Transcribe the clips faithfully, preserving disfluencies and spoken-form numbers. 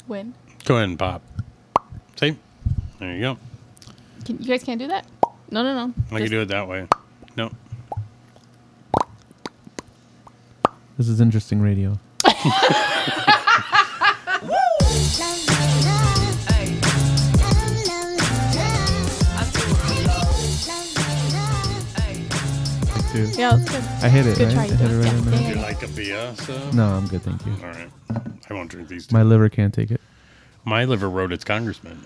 When? Go ahead and pop. See? There you go. Can, you guys can't do that? No, no, no. I can do it that way. No. This is interesting radio. Yeah, that's good. I hit it, Good right? try. I hit it right Yeah, in there. yeah, Would you yeah. like a beer? So? No, I'm good, thank you. All right. I won't drink these two. My liver can't take it. My liver wrote its congressman.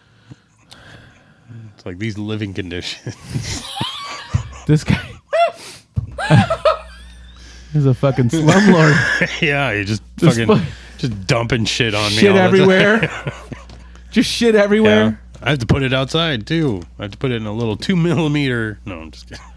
It's like these living conditions. This guy. He's a fucking slumlord. Yeah, he just, Just fucking fu- just dumping shit on me. Shit all the everywhere. time. Just shit Yeah. everywhere. I have to put it outside too. I have to put it in a little two millimeter. No, I'm just kidding.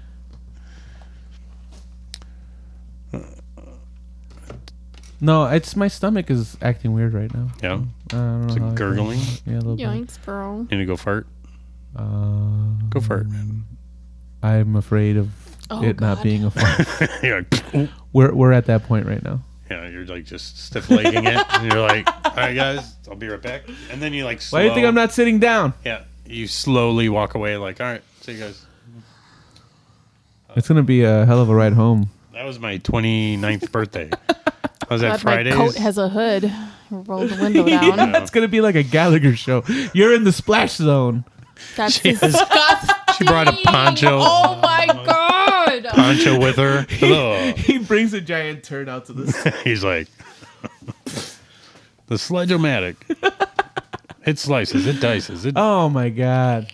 No, it's my stomach is acting weird right now. Yeah. I don't know Is it how I feel. gurgling? Yeah, a little bit. Yoinks, bro. Need to go fart? Uh, Go fart. I'm afraid of Oh, it not God. being a fart. You're like, "Ooh." we're we're at that point right now. Yeah, you're like just stiff legging it. And you're like, all right, guys, I'll be right back. And then you like slow. Why do you think I'm not sitting down? Yeah. You slowly walk away like, all right, see you guys. It's gonna be a hell of a ride home. That was my twenty-ninth birthday. Was that Glad Fridays? my coat has a hood. Roll the window down. Yeah, it's gonna be like a Gallagher show. You're in the splash zone. That's She has- disgusting. She brought a poncho. Oh my god. Poncho with her. Ugh. He brings a giant turd out to the. He's like, the sledge-o-matic. It slices, it dices. It, Oh my god.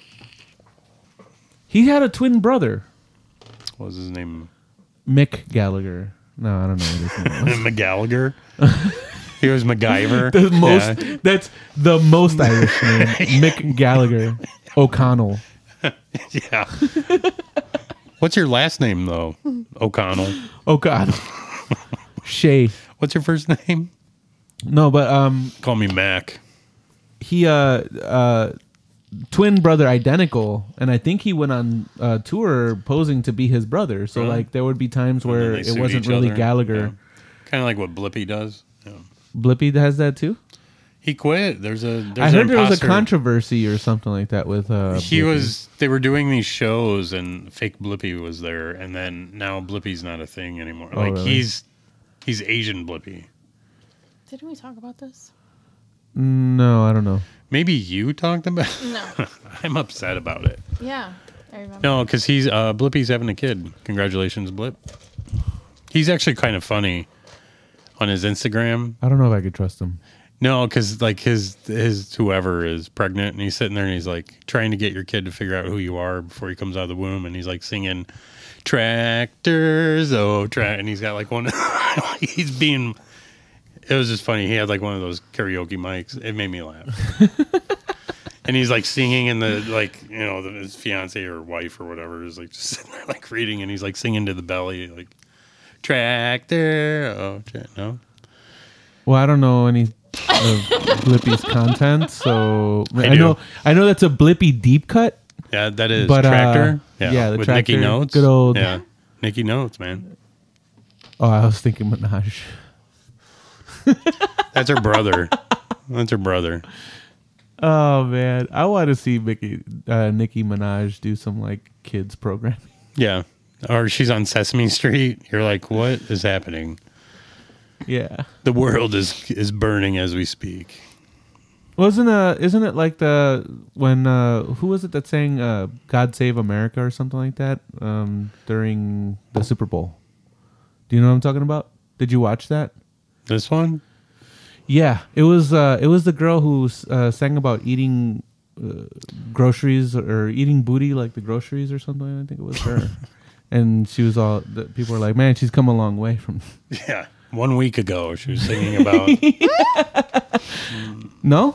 He had a twin brother, what was his name? Mick Gallagher. No, I don't know what his name was. McGallagher. He was MacGyver. The most. Yeah. That's the most Irish name. Mick Gallagher. O'Connell. Yeah. What's your last name, though? O'Connell. O'Connell. Shay. What's your first name? No, but um, Call me Mac. he uh uh twin brother identical, and I think he went on uh, tour posing to be his brother. So Really? like there would be times And then where they it suit wasn't each really other. Gallagher. Yeah. Kind of like what Blippy does. Yeah. Blippy has that too. He quit. There's a. There's I an heard there was a imposter. controversy or something like that with. Uh, He Blippy. was. They were doing these shows, and fake Blippy was there, and then now Blippy's not a thing anymore. Oh, like really? he's he's Asian Blippy. Didn't we talk about this? No, I don't know. Maybe you talked about. No. I'm upset about it. Yeah, I remember. No, because he's uh, Blippy's having a kid. Congratulations, Blip. He's actually kind of funny on his Instagram. I don't know if I could trust him. No, because like his his whoever is pregnant, and he's sitting there and he's like trying to get your kid to figure out who you are before he comes out of the womb, and he's like singing tractors, oh track, and he's got like one. He's being. It was just funny. He had like one of those karaoke mics. It made me laugh. And he's like singing, and the like you know the, his fiance or wife or whatever is like just sitting there like reading, and he's like singing to the belly like tractor, oh tra- no. Well, I don't know any of Blippy's content, so I, I do. know I know that's a Blippy deep cut. Yeah, that is But, uh, tractor. yeah, yeah, the with Nicky Tractor, Notes. good old- yeah, Nicky Notes, man. Oh, I was thinking Minaj. That's her brother. That's her brother. Oh man, I want to see Mickey, uh, Nicki Minaj do some like kids programming. Yeah, or she's on Sesame Street. You're like, what is happening? Yeah, The world is is burning as we speak. wasn't uh isn't it like the when uh who was it that sang uh God Save America or something like that um during the Super Bowl? Do you know what I'm talking about? Did you watch that? This one? Yeah, it was uh it was the girl who uh, sang about eating uh, groceries or eating booty like the groceries or something. I think it was her. And she was all the people were like, "Man, she's come a long way from." Yeah, one week ago she was singing about. No?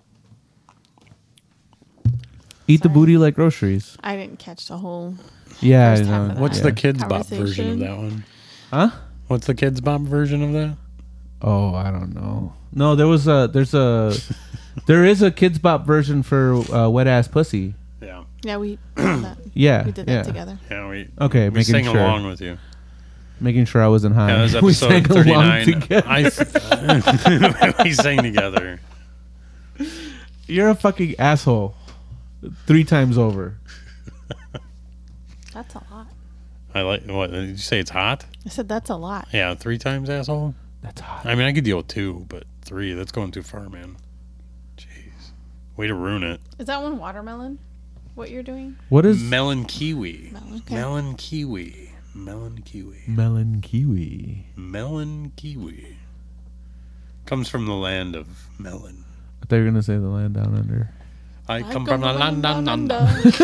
Eat the booty like groceries. I didn't catch the whole. Yeah, I First half know. of What's yeah. the Kids Bop version of Conversation. that one? Huh? What's the Kids Bop version of that? Oh, I don't know. No, there was a there's a there is a Kids Bop version for uh, Wet Ass Pussy. Yeah, Yeah, we did that. Yeah, We did that yeah. together. yeah. We Okay, we making sing sure. along with you. making sure I wasn't high. Yeah, that was We episode sang along thirty-nine. together. I we sang together. You're a fucking asshole. Three times over. That's a lot. I like what did you say? It's hot. I said that's a lot. Yeah, three times, asshole. That's hot. I mean, I could deal with two, but three, that's going too far, man. Jeez. Way to ruin it. Is that one watermelon? What you're doing? What is Melon kiwi. Melon, okay. Melon kiwi. Melon kiwi. melon kiwi? Melon kiwi. Comes from the land of melon. I thought you were gonna say the land down under. I, come, from the land down under. You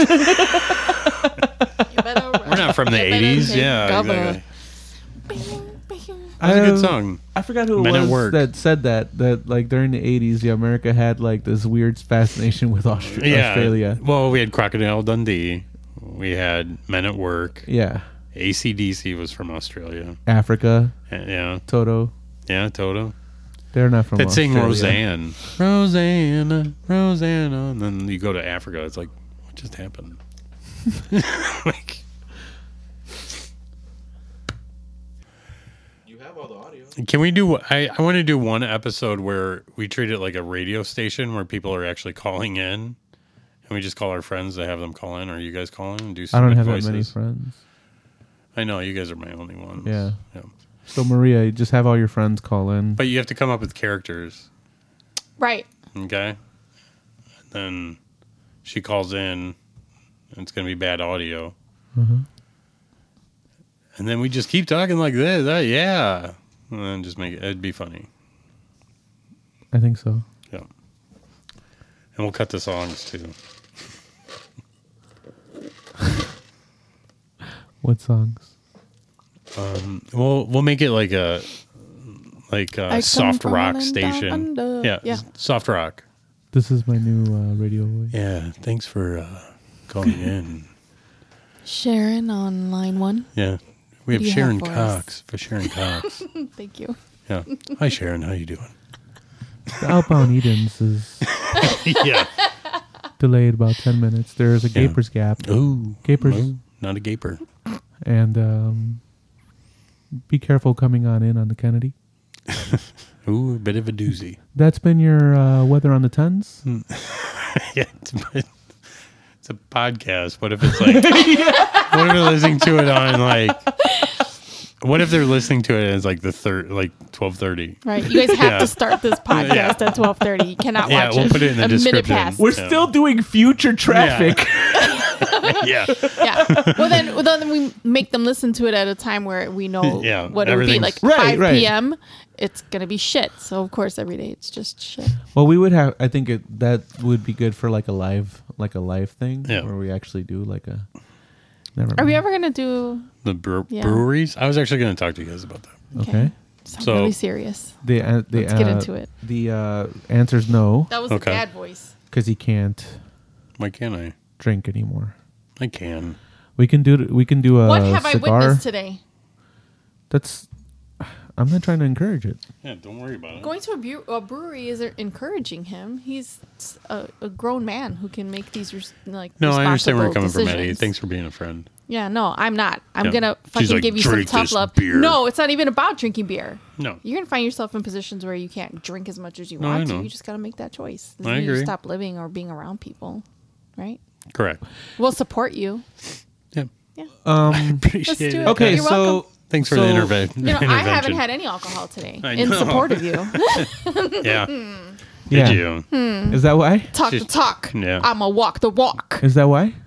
better We're not from the You better eighties. take Yeah, cover. exactly. Bing, bing. That's a good Um, song. I forgot who it Men at was Work. that said that. That like during the eighties, yeah, America had like this weird fascination with Austra- Yeah. Australia. Well, we had Crocodile Dundee. We had Men at Work. Yeah, A C D C was from Australia. Africa, Uh, Yeah. Toto. Yeah, Toto. They're not from That sing Australia. Roseanne. Rosanna, Rosanna. And then you go to Africa. It's like, what just happened? like, You have all the audio. can we do, I, I want to do one episode where we treat it like a radio station where people are actually calling in. And we just call our friends to have them call in, or you guys call in and do I some don't good have voices. that many friends. I know, you guys are my only ones. Yeah. yeah. So Maria, you just have all your friends call in. But you have to come up with characters. Right. Okay. And then she calls in, and it's going to be bad audio. Mhm. And then we just keep talking like this. Uh, yeah. And then just make it, it'd be funny. I think so. Yeah. And we'll cut the songs too. What songs? Um, we'll, we'll make it like a, like I a come soft from a rock land down station. under. Yeah. Yeah. Soft rock. This is my new uh, radio voice. Yeah. Thanks for uh, calling in. Sharon on line one. Yeah. We have do you Sharon have for Cox. For Sharon Cox. Thank you. Yeah. Hi, Sharon. How you doing? The outbound Edens is yeah. delayed about ten minutes. There is a Yeah. Gapers Gap, Ooh. Gapers. Ooh, not a gaper. and um, be careful coming on in on the Kennedy. Ooh, a bit of a doozy. That's been your uh, weather on the tens. yeah. It's, it's a podcast. What if it's like, what if they're listening to it on like, what if they're listening to it as like the third, like twelve thirty? Right. You guys have Yeah. to start this podcast Yeah. at twelve thirty. You cannot Yeah, watch we'll it. put it in the a minute description. past. We're Yeah. still doing future traffic. yeah. Yeah. Well, then, well, then we make them listen to it at a time where we know Yeah, what it would be. Like everything's- Right, five right. p.m. It's gonna be shit. So of course, every day it's just shit. Well, we would have. I think it that would be good for like a live, like a live thing, Yeah. where we actually do like a. Never Are we mind. ever gonna do? The bre- Yeah. breweries. I was actually going to talk to you guys about that. Okay. So, So- really serious. The uh, the Let's get uh, into it. The uh, answer's no, That was Okay. a bad voice. because he can't Why can't I? drink anymore. I can. We can do. We can do a what have I cigar. witnessed today? That's. I'm not trying to encourage it. Yeah, don't worry about it. Going to a, bu- a brewery is encouraging him. He's a, a grown man who can make these res- like No, I understand where you're coming responsible from, Eddie. decisions. Thanks for being a friend. Yeah, no, I'm not. I'm Yeah. gonna She's fucking like, give you some "Drink tough this love. beer." No, it's not even about drinking beer. No. You're gonna find yourself in positions where you can't drink as much as you No, I want know. to. You just gotta make that choice. I You agree. stop living or being around people, right? Correct. We'll support you. Yeah. Yeah. Um. Appreciate do it. it. Okay, You're so welcome. Thanks for So- the interve- You know, intervention. I haven't had any alcohol today I in know. support of you. Yeah. yeah. Did you? Is that why? Talk Just- the talk. yeah. I'ma walk the walk. Is that why?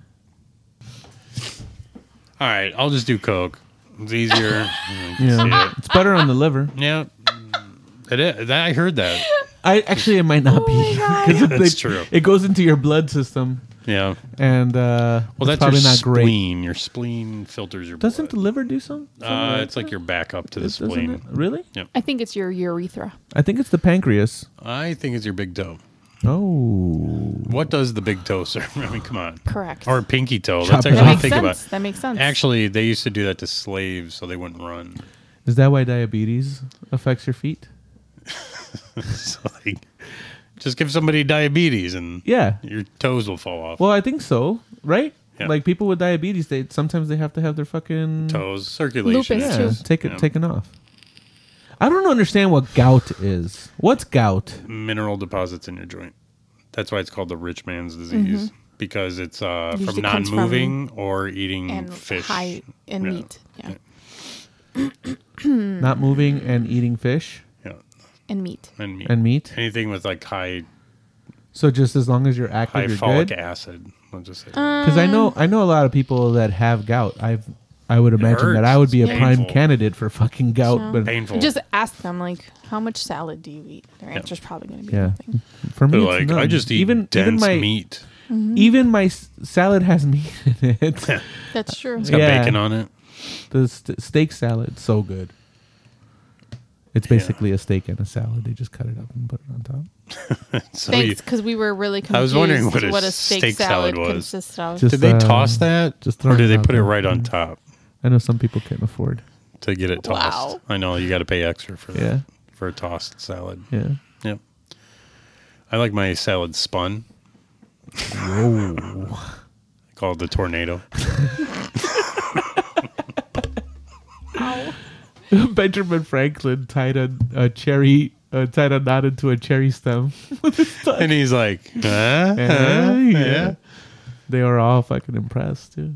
All right. I'll just do Coke. It's easier. Yeah. It's better on the liver. Yeah. It is. That, I heard that. I actually it might not Oh be my God. 'cause Yeah, it, that's it- true. It goes into your blood system, Yeah. and uh, Well, it's that's probably your not great. spleen. Your spleen filters your Doesn't the blood. liver do some? something Uh, like it's like that? your backup to the Doesn't spleen. it? Really? I think it's your urethra. I think it's the pancreas. I think it's your big toe. Oh. What does the big toe serve? I mean, come on. Correct. Or pinky toe. Chop Let's it actually that makes think sense. about. That makes sense. Actually, they used to do that to slaves so they wouldn't run. Is that why diabetes affects your feet? so like, just give somebody diabetes and Yeah. your toes will fall off. Well, I think so, right? Yeah. Like people with diabetes, they sometimes they have to have their fucking Toes, circulation. Lupus, yeah, too. take it Yeah. taken off. I don't understand what gout is. What's gout? Mineral deposits in your joint. That's why it's called the rich man's disease. Mm-hmm. Because it's uh, Usually from comes non-moving or eating And fish. high and Yeah. meat. Yeah. Not moving and eating fish Yeah. And meat. And meat. and meat. Anything with like high So just as long as you're active, high you're folic good. acid. I'll just say. Because I know I know a lot of people that have gout. I've I would imagine that hurts. I would be a It's prime painful. candidate for fucking gout. So- But Painful. Just ask them, like, how much salad do you eat? Their answer's probably going to be yeah, nothing. for me, They're it's like, none. I just eat even dense even my meat. even my s- salad has meat in it. That's true. It's got Yeah. bacon on it. The st- steak salad, so good. It's basically a steak and a salad. They just cut it up and put it on top. So Thanks, you, because we were really confused I was wondering what a what a steak, steak salad salad, was. consists of. Just- did they uh, toss that? just or throwing did it they out put it there. right on Yeah. top I know some people can't afford. to get it tossed? Wow. I know you got to pay extra for that. Yeah. For a tossed salad. Yeah. Yep. I like my salad spun. Whoa. Called the tornado. Benjamin Franklin tied a, a cherry, uh, tied a knot into a cherry stem. And he's like, huh? Uh, Huh? yeah. Yeah. They were all fucking impressed too.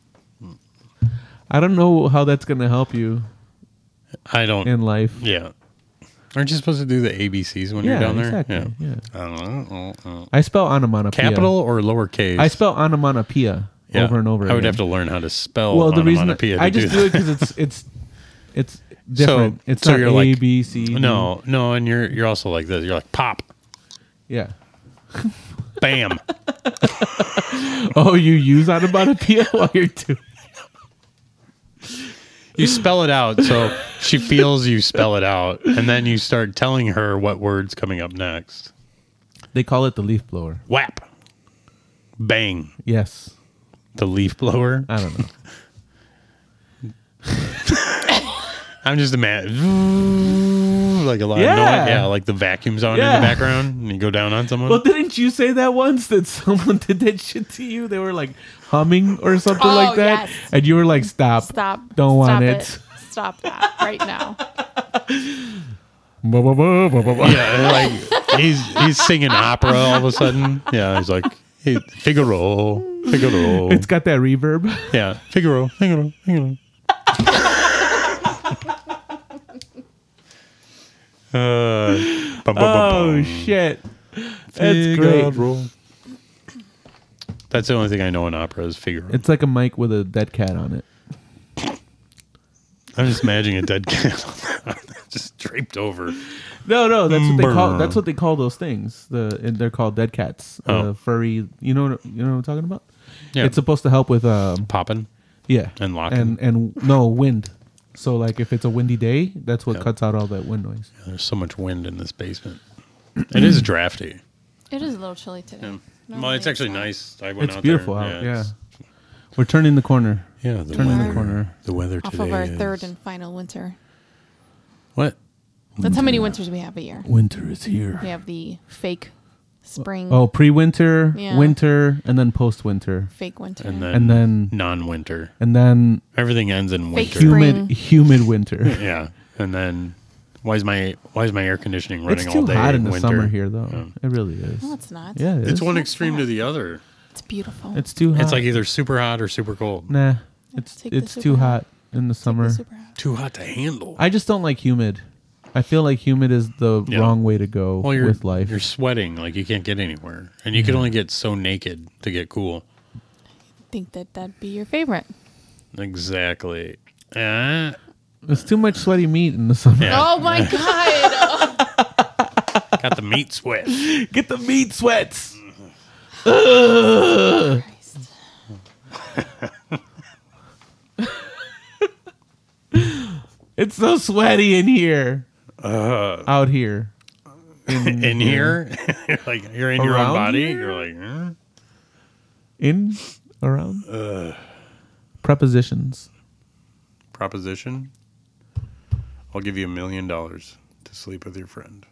I don't know how that's gonna help you I don't. in life. Yeah. Aren't you supposed to do the A B Cs when Yeah, you're down there? exactly. Yeah. I don't know. Uh, uh. I spell onomatopoeia. Capital or lowercase? I spell onomatopoeia Yeah. over and over. I would again. have to learn how to spell Well, the reason onomatopoeia to I just do do it that. because it's it's it's different. it's so not you're A like- B C. D. No, no, and you're you're also like this. You're like pop, Yeah. bam. Oh, you use onomatopoeia while you're doing. You spell it out so she feels you spell it out, and then you start telling her what word's coming up next. They call it the leaf blower. Whap, bang, Yes. the leaf blower. I don't know. I'm just a man, like a lot Yeah. of noise. Yeah, like the vacuum's on in Yeah. the background, and you go down on someone. Well, didn't you say that once that someone did that shit to you? They were like humming or something Oh, like that, yes. and you were like, "Stop, Stop. don't Stop want it. it." Stop that right now. Ba, ba, ba, ba, ba, ba. Yeah, like he's he's singing opera all of a sudden. Yeah, he's like hey, Figaro, Figaro. It's got that reverb. Yeah, Figaro, Figaro, Figaro. uh, bum, bum, bum, Oh bum. shit, that's great. Figaro. That's the only thing I know in opera is Figaro. It's like a mic with a dead cat on it. I'm just imagining a dead cat on that, just draped over. No, no, that's what they call. Brr. That's what they call those things. The and they're called dead cats. Oh. Uh, furry. You know, what- you know what I'm talking about. Yeah, It's supposed to help with um, popping. yeah, And locking. and and no wind. So like if it's a windy day, that's what Yep. cuts out all that wind noise. There's so much wind in this basement. It is drafty. It is a little chilly today. Yeah. No, Well, it's actually not. nice. I went It's out beautiful there. out. Yeah, it's- we're turning the corner. Yeah, the Turning weather, the corner. The weather Off today of our is- third and final winter. What? That's how many winters we have a year. Winter is here. We have the fake spring, Oh, pre-winter, Yeah. winter, and then post-winter, fake winter, And then, and then non-winter. and then Everything ends in Fake winter. spring. humid, humid winter. Yeah, and then why is my why is my air conditioning It's running too all day? hot in the winter? summer here, though. Yeah. It really is. no, it's not. Yeah, it It's is. one not extreme hot. to the other. It's beautiful. It's too hot. It's like either super hot or super cold. nah. It's take the it's super too hot. hot in the Take the summer. super hot. Too hot to handle. I just don't like humid. I feel like humid is the Yeah. wrong way to go well, you're, with life. you're sweating like you can't get anywhere, and you can only get so naked to get cool. Think that that'd be your favorite. Exactly. Uh, There's too much sweaty meat in the summer. Yeah. Oh my god! got the meat sweat. Get the meat sweats. Christ. It's so sweaty in here. Uh, Out here. In, in here, you're like you're in your own Around body. here? You're like, huh? In? Around? Prepositions. Proposition. I'll give you a million dollars to sleep with your friend.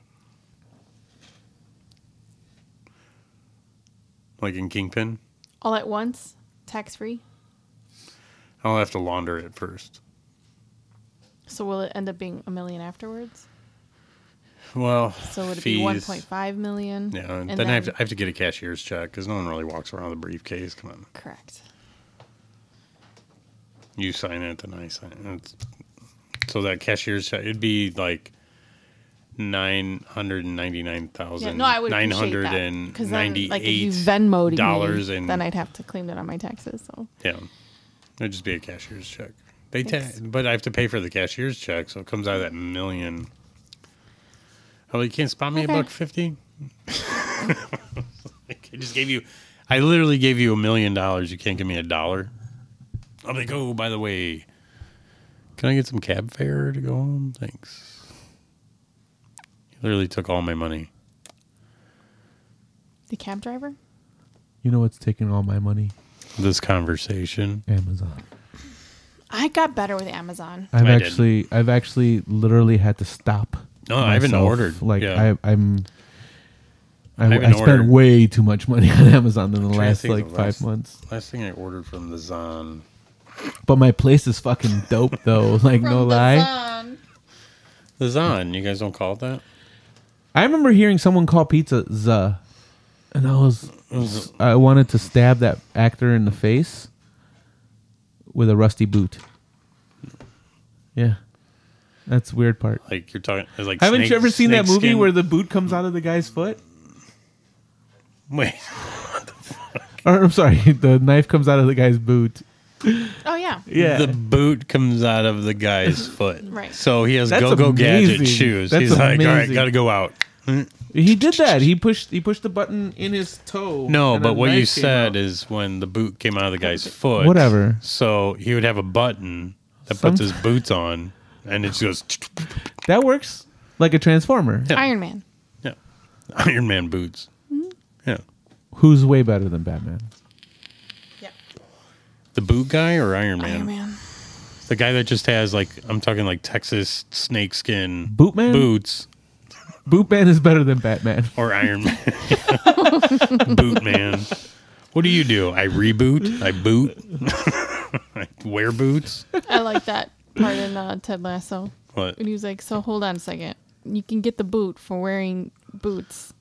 Like in Kingpin. All at once, tax free? I'll have to launder it first. So will it end up being a million afterwards? Well, So would it fees, be one point five million? Yeah, and And then, I, have to, I have to get a cashier's check because no one really walks around with a briefcase. Come on. Correct. You sign it, then I sign it. It's, so that cashier's check, it'd be like nine hundred ninety-nine thousand Yeah, no, I would nine appreciate hundred that. Because then, like, if you ninety-eight Venmo'd dollars me, and then I'd have to claim that on my taxes. So yeah, it'd just be a cashier's check. They ta- Thanks. but I have to pay for the cashier's check, so it comes out of that million. Oh, you can't spot me Okay. a buck fifty? I just gave you, I literally gave you a million dollars. You can't give me a dollar. I'm like, oh, by the way, can I get some cab fare to go home? Thanks. You literally took all my money. the cab driver? You know what's taking all my money? This conversation. Amazon. I got better with Amazon. I've I actually, I've actually literally had to stop. No, I haven't myself. ordered. Like Yeah. I, I'm. I, I I, haven't spent ordered. way too much money on Amazon in the trying to last think like of the five last- months. Last thing I ordered from the Zon. But my place is fucking dope though. Like no lie. Zon. The Zon. You guys don't call it that? I remember hearing someone call pizza "za," and I was, I wanted to stab that actor in the face with a rusty boot. Yeah, that's the weird part. Like you're talking like Haven't snake- you ever seen that snake movie skin? where the boot comes out of the guy's foot? Wait. Or I'm sorry, the knife comes out of the guy's boot. Oh yeah. Yeah, The boot comes out of the guy's foot. Right. So he has That's go-go gadget amazing. shoes. That's He's like, all right, amazing. got to go out. he did that. He pushed he pushed the button in his toe. No, and but a what you knife came said out. is when the boot came out of the guy's foot. Whatever. So he would have a button that puts his boots on, and it just goes, That works like a transformer. Yeah. Iron Man. yeah, Iron Man boots. Yeah. Who's way better than Batman? Yeah. The boot guy or Iron Man? Iron Man. The guy that just has, like, I'm talking like Texas snakeskin Bootman? boots. Bootman is better than Batman. Or Iron Man. Boot man. What do you do? I reboot? I boot? I wear boots? I like that part in uh, Ted Lasso. What? And he was like, so hold on a second. You can get the boot for wearing boots.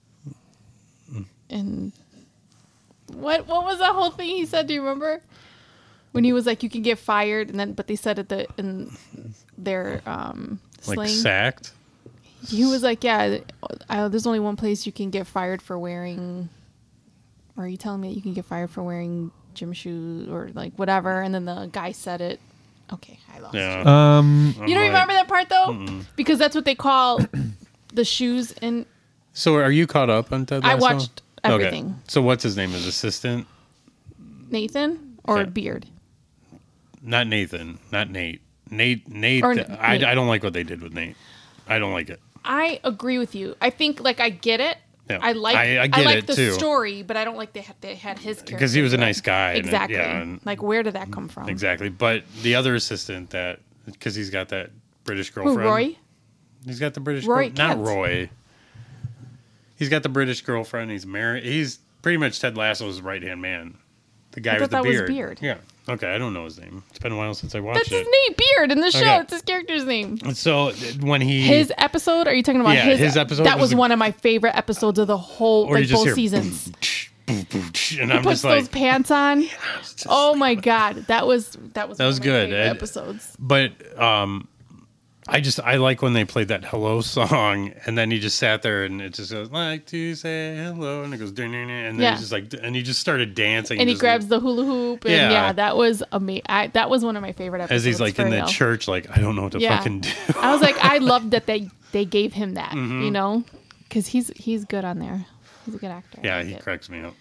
And what what was that whole thing he said? Do you remember? When he was like, you can get fired, and then but they said it the in their um Like slang. sacked? He was like, yeah, I, there's only one place you can get fired for wearing. Or are you telling me that you can get fired for wearing gym shoes or like whatever? And then the guy said it. Okay, I lost. Yeah. Um, You don't I'm remember like- that part though, because that's what they call the shoes. And So are you caught up on Ted I Lasso? watched everything. So what's his name? His assistant? Nathan or Yeah. Beard. Not Nathan. Not Nate. Nate. Nate. Or I, Nate. I don't like what they did with Nate. I don't like it. I agree with you. I think like I get it. Yeah. I like I- I I, get like it, the too. story, but I don't like they had they had his character Because he was a in it. nice guy. and it- Exactly. yeah, and- Like where did that come from? exactly. But the other assistant that, because he's got that British Who, girlfriend. Roy? He's got the British Roy girl- Not Kent. Roy. He's got the British girlfriend. He's married. He's pretty much Ted Lasso's right hand man. The guy I with the thought that was beard. Beard. Yeah. Okay. I don't know his name. It's been a while since I watched That's his it. name, Beard, in the show. Okay. It's his character's name. And so th- when he. His episode? Are you talking about Yeah, his? his episode That was was, the- one of my favorite episodes of the whole, or you like just both hear seasons. boom, boom, and He I'm puts just like. those pants on. it's just- Oh my god, that was that was That one was of my good. favorite And- episodes. But um, I just I like when they played that hello song, and then he just sat there and it just goes like to say hello, and it goes ding, ding, ding, and then Yeah. he's just like, and he just started dancing, And he just- grabs the hula hoop, and Yeah. yeah, that was amazing. That was one of my favorite episodes. as he's like for in the real. church, like I don't know what to Yeah. fucking do. I was like, I loved that they they gave him that, Mm-hmm. you know, because he's he's good on there. He's a good actor. I Yeah, like he it. cracks me up.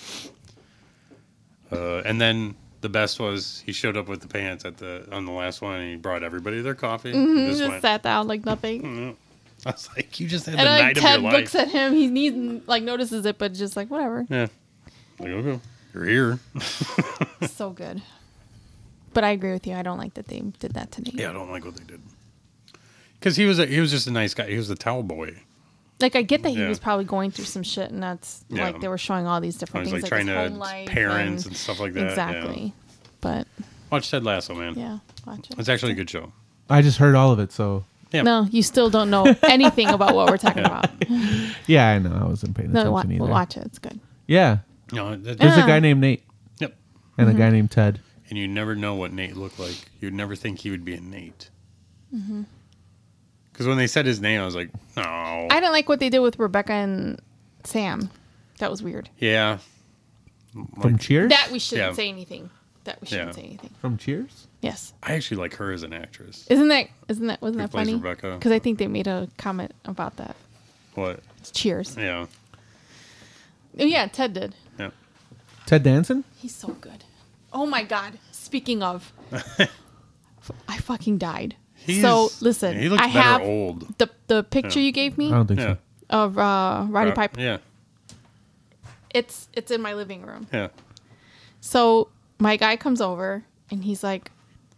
Uh, and then the best was he showed up with the pants at the on the last one, and he brought everybody their coffee. Mhm, Just just went- sat down like nothing. Mhm. I was like, you just had the And like night Ted of your life. looks at him, he needs like notices it, but just like whatever. Yeah, like okay, you're here. So good. But I agree with you. I don't like that they did that to Nate. Yeah, I don't like what they did. Because he was a, he was just a nice guy. He was the towel boy. Like, I get that he Yeah. was probably going through some shit, and that's Yeah. like they were showing all these I different was things, like like, trying his home to life parents and, and stuff like that. exactly. Yeah. But Watch Ted Lasso, man. yeah, watch it. It's actually a good show. I just heard all of it, so Yeah. No, you still don't know anything about what we're talking about. yeah, I know. I wasn't paying No, attention wa- either. we'll watch it. It's good. Yeah, No, that, there's a Ah. guy named Nate Yep. and Mm-hmm. a guy named Ted. And you never know what Nate looked like. You'd never think he would be a Nate. Mm-hmm. Because when they said his name, I was like, no. I didn't like what they did with Rebecca and Sam. That was weird. yeah. From Like, Cheers. That we shouldn't Yeah. say anything. That we shouldn't Yeah. say anything. From Cheers. Yes. I actually like her as an actress. Isn't that isn't that wasn't Who that plays funny? Rebecca. Because I think they made a comment about that. What? It's Cheers. Yeah. Oh, yeah, Ted did. Yeah. Ted Danson. He's so good. Oh my God. Speaking of, I fucking died. He's, so listen, he looks I better have old. the the picture Yeah. you gave me I don't think Yeah. so. of uh, Roddy Uh, Piper. Yeah. It's it's in my living room. Yeah. So my guy comes over and he's like,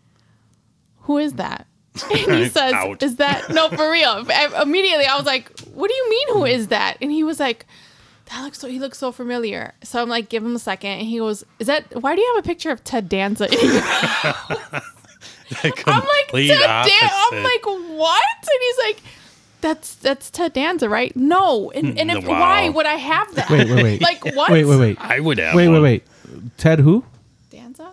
"Who is that?" And he says, Out. "Is that no for real?" I- Immediately, I was like, "What do you mean? Who is that?" And he was like, "That looks so." He looks so familiar. So I'm like, "Give him a second." And he goes, "Is that? Why do you have a picture of Ted Danza?" And he goes, I'm like, Complete Ted Dan- I'm opposite. like, what? And he's like, that's that's Ted Danza, right? No. And, and if Wow. why would I have that? Wait, wait, wait. Like what? Wait, wait, wait. I would have Wait, wait, one. wait. Ted who? Danza?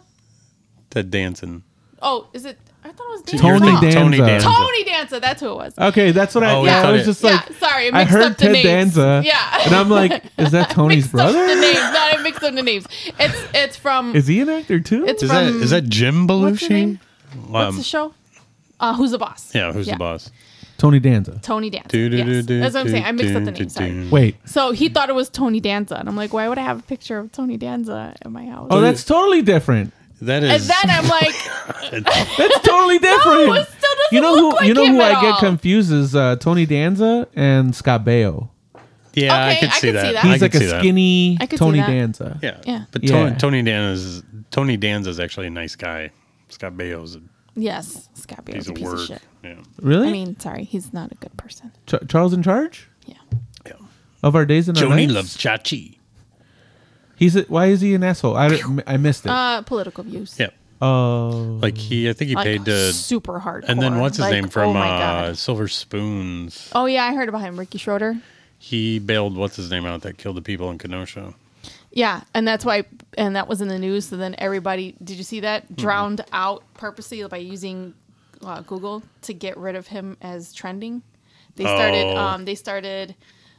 Ted Danson. Oh, is it? I thought it was Danza. Tony You're thinking Tony Danza. Danza. Tony Danza. That's who it was. Okay, that's what I. Oh, yeah, you I was thought just it- like, yeah, sorry, I I mixed heard up the Ted names. Danza. Yeah. and I'm like, is that Tony's mixed up brother? the names. No, I mixed up the names. It's it's from Is he an actor too? It's Is from that is that Jim what's the Belushi? name? What's Um, the show? Uh, Who's the Boss? yeah, who's the boss? Tony Danza. Tony Danza. Do, do, do, Yes. do, That's what I'm do, saying. I mixed up the do, names. do, Sorry. do. Wait. So he thought it was Tony Danza, and I'm like, why would I have a picture of Tony Danza at my house? Oh, that's totally different. That and is. then I'm like, That's totally different. no, it still doesn't you know look who? like you know him who at I get all. confused is uh, Tony Danza and Scott Baio. yeah, I Okay, could I see could that. see that. I He's could like see a that. skinny I could see Tony that. Danza. Yeah, Yeah. But Yeah. Tony, Tony Danza's Tony Danza's actually a nice guy. Scott Baio's a, yes, Scott Baio's he's a a piece word. of shit. Yeah. Really? I mean, sorry, he's not a good person. Ch- Charles in Charge Yeah. yeah. of our days and our Joni nights. loves Chachi. He's a, why is he an asshole? I, don't- I missed it. Uh, political views. Yeah. Oh, Like he, I think he Like paid to. super hardcore. And then what's his Like, name from oh my uh, God. Silver Spoons? Oh yeah, I heard about him, Ricky Schroeder. He bailed what's his name out that killed the people in Kenosha. Yeah, and that's why, and that was in the news. So then everybody, did you see that? Drowned out purposely by using uh, Google to get rid of him as trending. They started. Oh. Um, they started.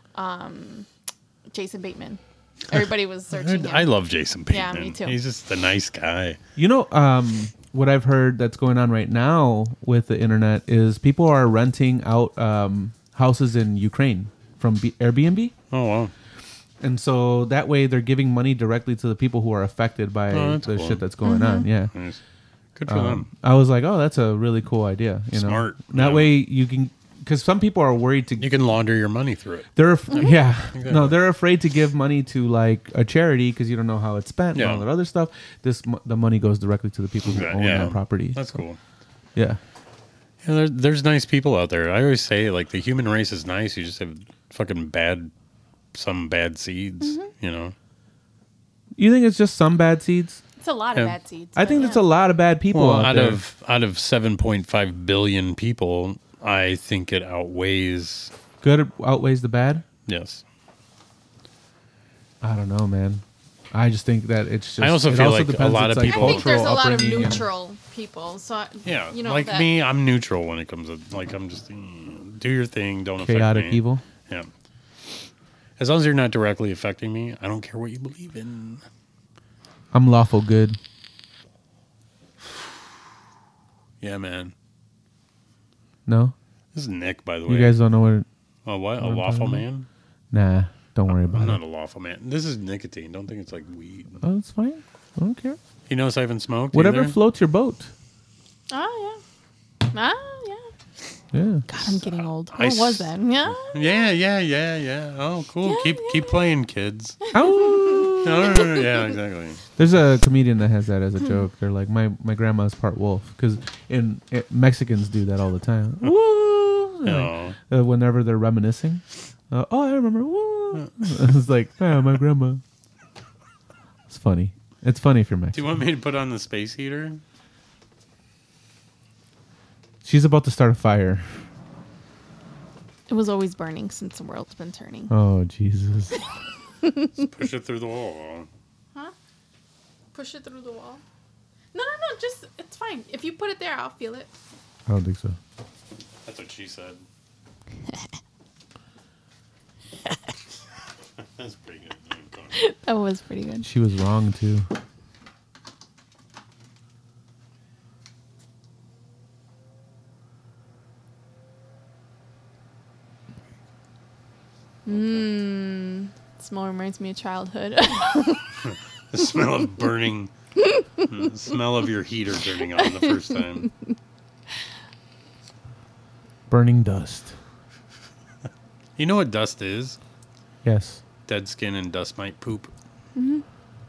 Um, Jason Bateman. Everybody was searching him. I love Jason Bateman. Yeah, me too. He's just a nice guy. you know, um, what I've heard that's going on right now with the internet is people are renting out um, houses in Ukraine from B- Airbnb. Oh wow. And so that way they're giving money directly to the people who are affected by Oh, that's the cool. shit that's going on. Yeah. Nice. Good for Um, them. I was like, oh, that's a really cool idea. You know, Smart, That yeah. way you can, because some people are worried to. You can launder your money through it. They're af- yeah, Exactly. no, they're afraid to give money to like a charity because you don't know how it's spent Yeah. and all that other stuff. This mo- the money goes directly to the people who Yeah, own yeah. that property. That's So, cool. Yeah, Yeah, there, there's nice people out there. I always say like the human race is nice. You just have fucking bad, some bad seeds. Mm-hmm. You know. you think it's just some bad seeds? It's a lot of Yeah. bad seeds. I but think yeah. there's a lot of bad people Well, out, out there. of out of seven point five billion people, I think it outweighs. Good outweighs the bad. Yes. I don't know, man. I just think that it's just. I also it feel like a depends. lot It's of like people- I think there's a cultural lot of upbringing and- neutral people. So I- Yeah. you know, like that- me, I'm neutral when it comes to like I'm just mm, do your thing. Don't chaotic affect me. evil. Yeah. As long as you're not directly affecting me, I don't care what you believe in. I'm lawful good. Yeah, man. No, This is Nick, by the way. you guys don't know what. It, Oh, what? A what I'm lawful talking man? nah, don't worry about I'm it. not a lawful man. This is nicotine. Don't think it's like weed. Oh, it's fine. I don't care. He knows I haven't smoked. Whatever either. floats your boat. Oh yeah. Ah yeah. Yeah. God, I'm getting old. I What was s- that? Yeah. Yeah, yeah, yeah, yeah. Oh, cool. Yeah, keep yeah, keep playing, kids. Ow! No, no, no, no, yeah, exactly. There's a comedian that has that as a joke. They're like, my, my grandma's part wolf. Because in it, Mexicans do that all the time. Woo! No. Uh, whenever they're reminiscing. Uh, oh, I remember. Woo. It's like, oh, my grandma. It's funny. It's funny if you're Do Mexican. you want me to put on the space heater? She's about to start a fire. It was always burning since the world's been turning. Oh, Jesus. Push it through the wall. Huh? Push it through the wall? No, no, no. Just, it's fine. If you put it there, I'll feel it. I don't think so. That's what she said. That's pretty good. That was pretty good. She was wrong, too. Mmm. Smell reminds me of childhood. The smell of burning, the smell of your heater turning on the first time. Burning dust. You know what dust is? Yes. Dead skin and dust mite poop. Mm-hmm.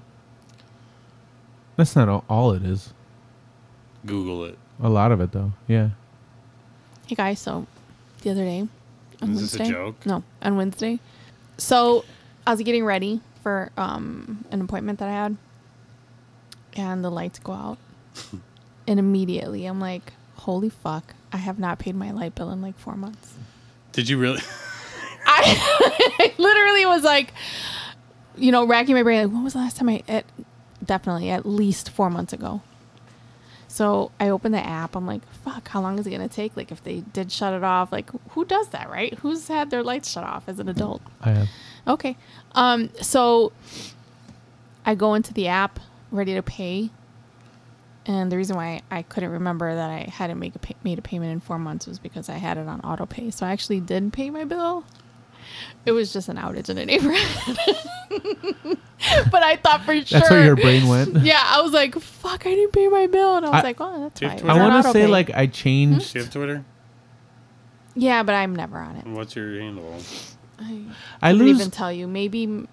That's not all, all it is. Google it. A lot of it, though. Yeah. Hey, guys. So, the other day, on Is this a Wednesday. joke? No, on Wednesday. So, I was getting ready for um, an appointment that I had. And the lights go out. And immediately, I'm like, holy fuck. I have not paid my light bill in like four months. Did you really? I, I literally was like, you know, racking my brain. Like, when was the last time I? At, definitely at least four months ago. So I opened the app. I'm like, fuck, how long is it gonna take? Like, if they did shut it off, like, who does that, right? Who's had their lights shut off as an adult? I have. Okay. Um. So I go into the app, ready to pay. And the reason why I couldn't remember that I hadn't make a pay- made a payment in four months was because I had it on auto pay. So I actually did pay my bill. It was just an outage in the neighborhood. But I thought for sure. That's where your brain went? Yeah, I was like, fuck, I didn't pay my bill. And I was I- like, oh, that's Do you fine. have It's I on want to auto say, pay. like, I changed. Do you have Twitter? Yeah, but I'm never on it. What's your handle? I, I couldn't lose. even tell you. Maybe. m-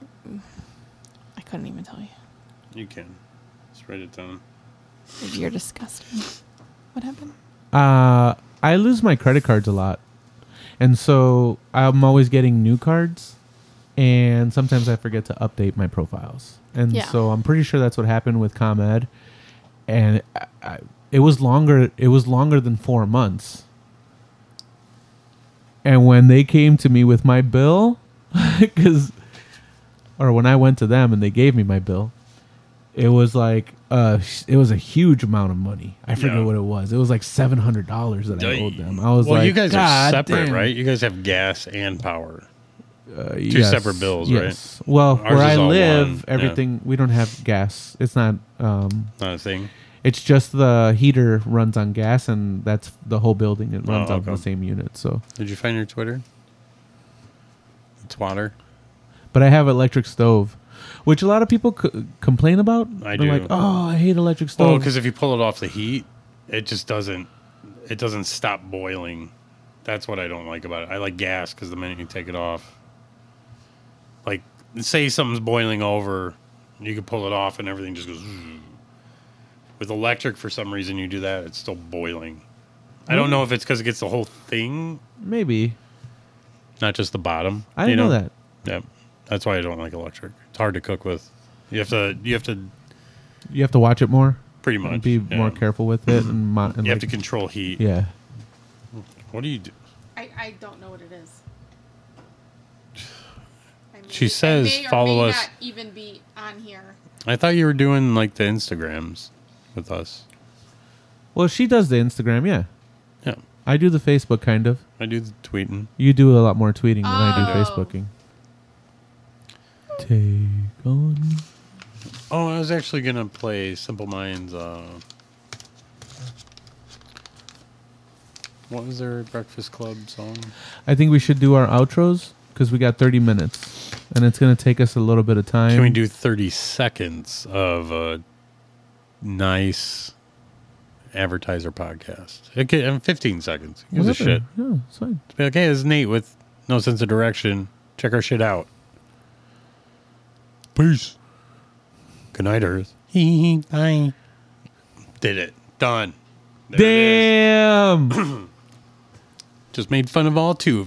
I couldn't even tell you. You can. Just write it down. You're disgusting. What happened? Uh, I lose my credit cards a lot. And so I'm always getting new cards. And sometimes I forget to update my profiles. And Yeah. so I'm pretty sure that's what happened with ComEd. And I, I, it was longer. It was longer than four months. And when they came to me with my bill, because, or when I went to them and they gave me my bill, it was like, uh, it was a huge amount of money. I forget Yeah. what it was. It was like seven hundred dollars that I Yeah, owed them. I was well, like, you guys are "God separate, damn." right? You guys have gas and power. Uh, Two separate bills, right? yes. Well, Ours where I is all live, one, yeah. everything, we don't have gas. It's not, um, Not a thing. it's just the heater runs on gas, and that's the whole building. It runs Oh, on okay. the same unit. So, Did you find your Twitter? It's water. but I have electric stove, which a lot of people c- complain about. I They're do. like, oh, I hate electric Well, stove. because if you pull it off the heat, it just doesn't. It doesn't stop boiling. That's what I don't like about it. I like gas because the minute you take it off, like say something's boiling over, you can pull it off and everything just goes. Zzz. With electric, for some reason, you do that, it's still boiling. I don't know if it's because it gets the whole thing, Maybe. not just the bottom. I didn't you know that. Yeah, that's why I don't like electric. It's hard to cook with. You have to. You have to You have to watch it more. pretty much And be yeah. more careful with it. And, mo- and You have like- to control heat. Yeah. What do you do? I, I don't know what it is. I She may- says, I may or "Follow may us." Not even be on here. I thought you were doing like the Instagrams with us. Well, she does the Instagram, yeah. Yeah, I do the Facebook, kind of. I do the tweeting. You do a lot more tweeting than I do Oh. Facebooking. Take on. Oh, I was actually gonna play Simple Minds. Uh, what was their Breakfast Club song? I think we should do our outros because we got thirty minutes, and it's gonna take us a little bit of time. Can we do thirty seconds of a nice advertiser podcast? It could, um, fifteen seconds. Who gives a Whatever. shit? Yeah, it's fine. Be like, hey, this is Nate with No Sense of Direction. Check our shit out. Peace. Good night, Earth. Bye. Did it. Done. There it is. Damn. Just made fun of all two of you.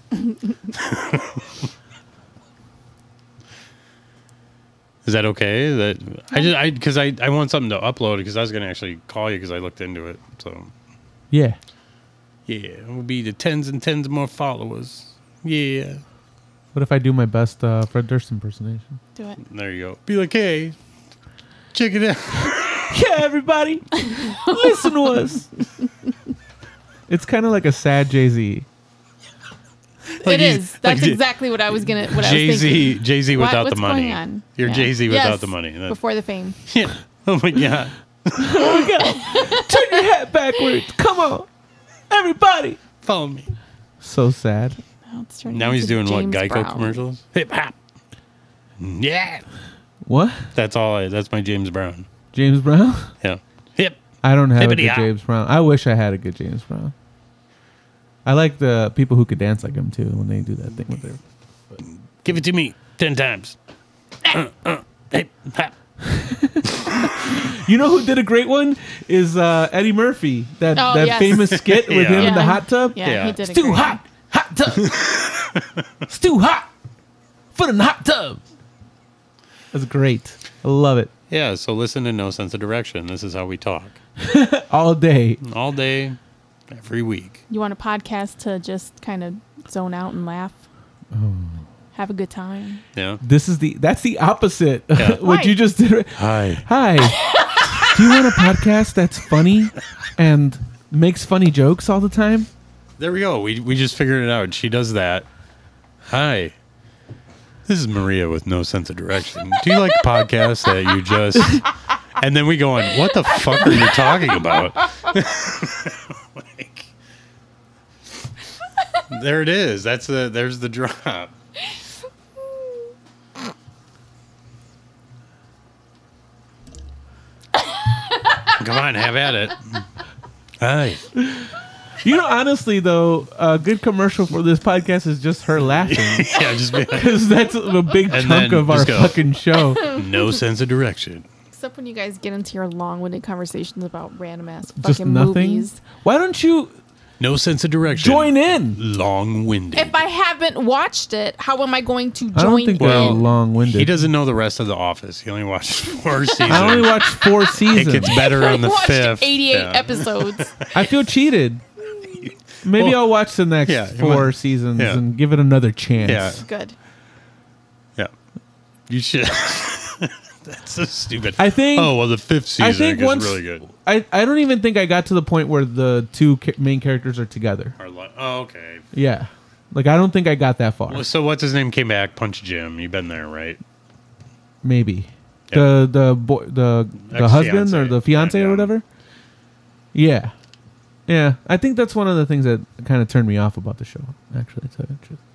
Is that okay? That I just I because I, I want something to upload because I was gonna actually call you because I looked into it. So Yeah. yeah, it will be the tens and tens more followers. Yeah, What if I do my best uh, Fred Durst impersonation? Do it. there you go. Be like, hey, check it out. Yeah, everybody, listen to us. It's kind of like a sad Jay-Z. Like it he's- is. That's like exactly what I was gonna. What I Jay was thinking. Z, Jay Z What- without what's the money. going on? You're Yeah. Jay Z without Yes, the money. That- before the fame. Yeah. Oh my god. Turn your hat backwards. Come on, everybody. Follow me. So sad. Now, it's turning Now he's into doing James what? Geico Brown. commercials. Hip hop. Yeah. What? That's all. I, that's my James Brown. James Brown? Yeah. Hip. I don't have a Hippity good hop. James Brown. I wish I had a good James Brown. I like the people who could dance like him too when they do that thing with their. Give it to me ten times. Uh, uh, hip hop. You know who did a great one is uh, Eddie Murphy. That Oh, that yes. famous skit with Yeah. him in the Yeah. hot tub. Yeah, Yeah. he did It's a too great hot. Hot tub. It's too hot. Foot in the hot tub. That's great. I love it. Yeah. So listen to No Sense of Direction. This is how we talk All day. all day, every week. You want a podcast to just kind of zone out and laugh, Oh. have a good time. Yeah. This is the that's the opposite. Yeah. what Why? you just did. Hi. Hi. Do you want a podcast that's funny and makes funny jokes all the time? There we go. We we just figured it out. She does that. Hi. This is Maria with No Sense of Direction. Do you like podcasts that you just... And then we go on, what the fuck are you talking about? Like, there it is. That's the, there's the drop. Come on, have at it. Hi. You know, honestly, though, a good commercial for this podcast is just her laughing. Yeah, just be like, Because that's a big And chunk then of our just go. fucking show. no sense of direction. Except when you guys get into your long-winded conversations about random ass fucking Just nothing. movies. Why don't you No sense of direction. join in? Long-winded. If I haven't watched it, how am I going to join I don't think in? they're Well, long-winded. He doesn't know the rest of The Office. He only watched four seasons. I only watched four It seasons. gets better on the I watched fifth. eighty-eight Yeah. episodes. I feel cheated. Maybe Well, I'll watch the next yeah, you four might- seasons yeah. and give it another chance. Yeah. Good. Yeah. You should. That's so stupid. I think- Oh, well, the fifth season I think is once really good. I, I don't even think I got to the point where the two ca- main characters are together. Our li- Oh, okay. Yeah. Like, I don't think I got that far. Well, so what's his name came back? Punch Jim. You've been there, right? Maybe. Yeah. The the boy the the Ex-fiance. husband or the fiance Yeah. or whatever. Yeah. Yeah. I think that's one of the things that kind of turned me off about the show, actually. To tell you the truth.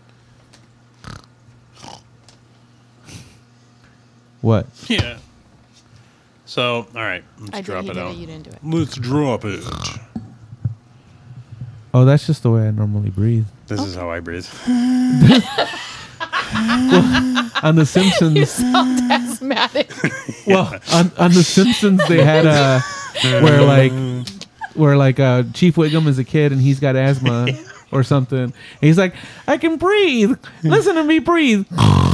What? Yeah. So, all right. Let's I did. drop He it did out. it. You didn't do it. Let's drop it. Oh, that's just the way I normally breathe. This is how I breathe. On The You Simpsons, sound asthmatic. well, on, on The Simpsons, they had uh, where like where like uh, Chief Wiggum is a kid and he's got asthma or something. And he's like, I can breathe. Listen to me breathe.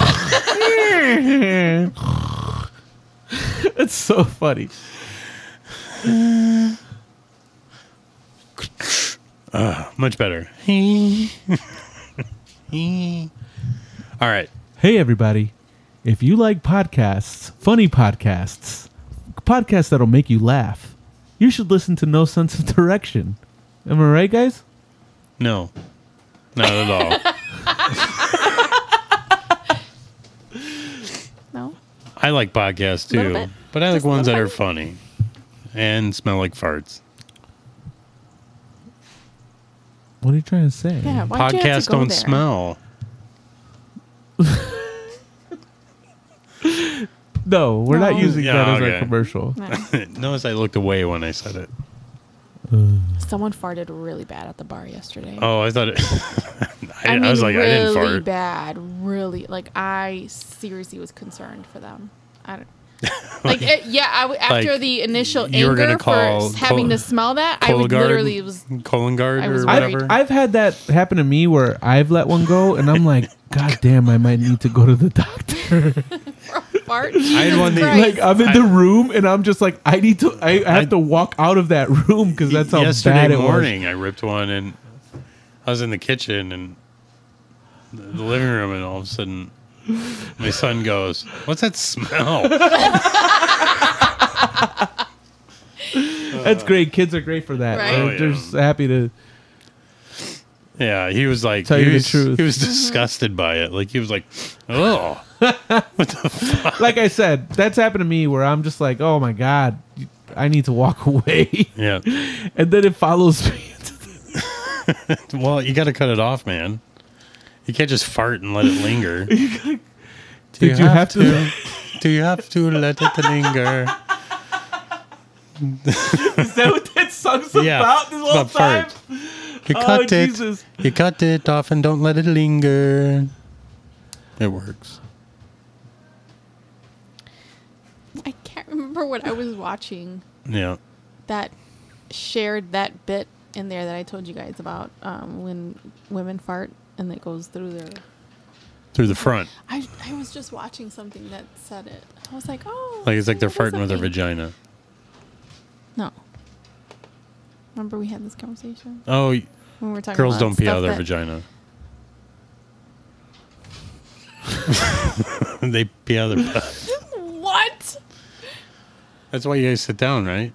It's so funny. Much better. All right. Hey, everybody. If you like podcasts, funny podcasts, podcasts that'll make you laugh, you should listen to No Sense of Direction. Am I right, guys? No. Not at all. No. I like podcasts Little too, bit. but I like Just a ones that little are funny and smell like farts. What are you trying to say? Yeah. Why'd you have Podcasts to go don't there? smell. No, we're not No. using Yeah, that as okay. our commercial. No. Notice I looked away when I said it. Someone farted really bad at the bar yesterday. Oh, I thought it. I, I, mean, I was like, really I didn't fart. bad. Really, like I seriously was concerned for them. I don't. Like, it, yeah, I w- after like, the initial you were anger gonna call for having Col- to smell that, I would Cologuard? literally was Colon guard I or was I've, whatever. I've had that happen to me where I've let one go, and I'm like, God damn, I might need to go to the doctor. fart. had Jesus one that- Christ. Like I'm in the room, and I'm just like, I need to. I, I have to walk out of that room because that's how Yesterday bad it morning, I ripped one, and I was in the kitchen and the, the living room, and all of a sudden, my son goes, "What's that smell?" was. That's great. Kids are great for that. Right. They're, Oh, yeah. they're just happy to. Yeah, he was like, Tell he you the was, truth. he was disgusted by it. Like he was like, "Oh, what the fuck?" Like I said, that's happened to me where I'm just like, oh my God, I need to walk away, Yeah. and then it follows me. Well, you got to cut it off, man. You can't just fart and let it linger. Do Did you have to- Do you have to let it linger? Is that what that song's Yeah, about this whole about time? fart. You Oh, cut it. Jesus. You cut it off and don't let it linger. It works. I can't remember what I was watching Yeah. that shared that bit in there that I told you guys about um, when women fart and it goes through their. Through the front. I, I was just watching something that said it. I was like, oh. Like it's like they're what does farting that with their mean? vagina. No. Remember we had this conversation Oh, when we were talking girls about don't pee out of their stuff vagina. They pee out of their butt. that- What? That's why you guys sit down, right?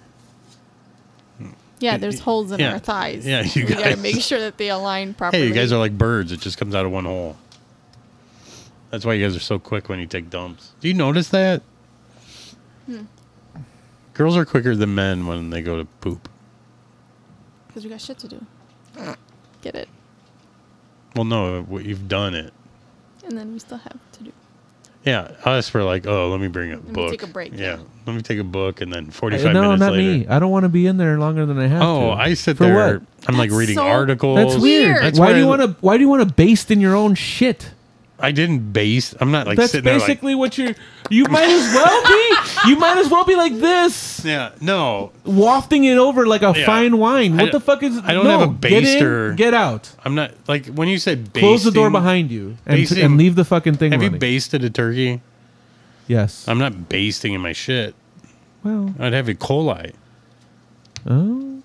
Yeah, there's holes in Yeah. our thighs. Yeah, you we gotta guys- make sure that they align properly. Hey, you guys are like birds. It just comes out of one hole. That's why you guys are so quick when you take dumps. Do you notice that? Hmm. Girls are quicker than men when they go to poop. Because we got shit to do. Get it? Well, no, w- you've done it. And then we still have to do. Yeah, us were like, oh, let me bring a me book. take a break, Yeah, yeah. let me take a book, and then forty-five no, minutes not later. me. I don't want to be in there longer than I have to. Oh, I sit For there. what? I'm like That's reading so- articles. That's weird. Weird. That's why where do you I- want to? Why do you want to baste in your own shit? I didn't base. I'm not like That's sitting there basically what you're. You might as well be. You might as well be like this, like. Yeah, no, wafting it over like a Yeah. fine wine. I What d- the fuck is? I don't no, have a get in, baster. Get out. I'm not like when you said basting. Close the door behind you and, t- basting- and leave the fucking thing Have you running. basted a turkey? yes. I'm not basting in my shit. well. I'd have E. coli. Oh.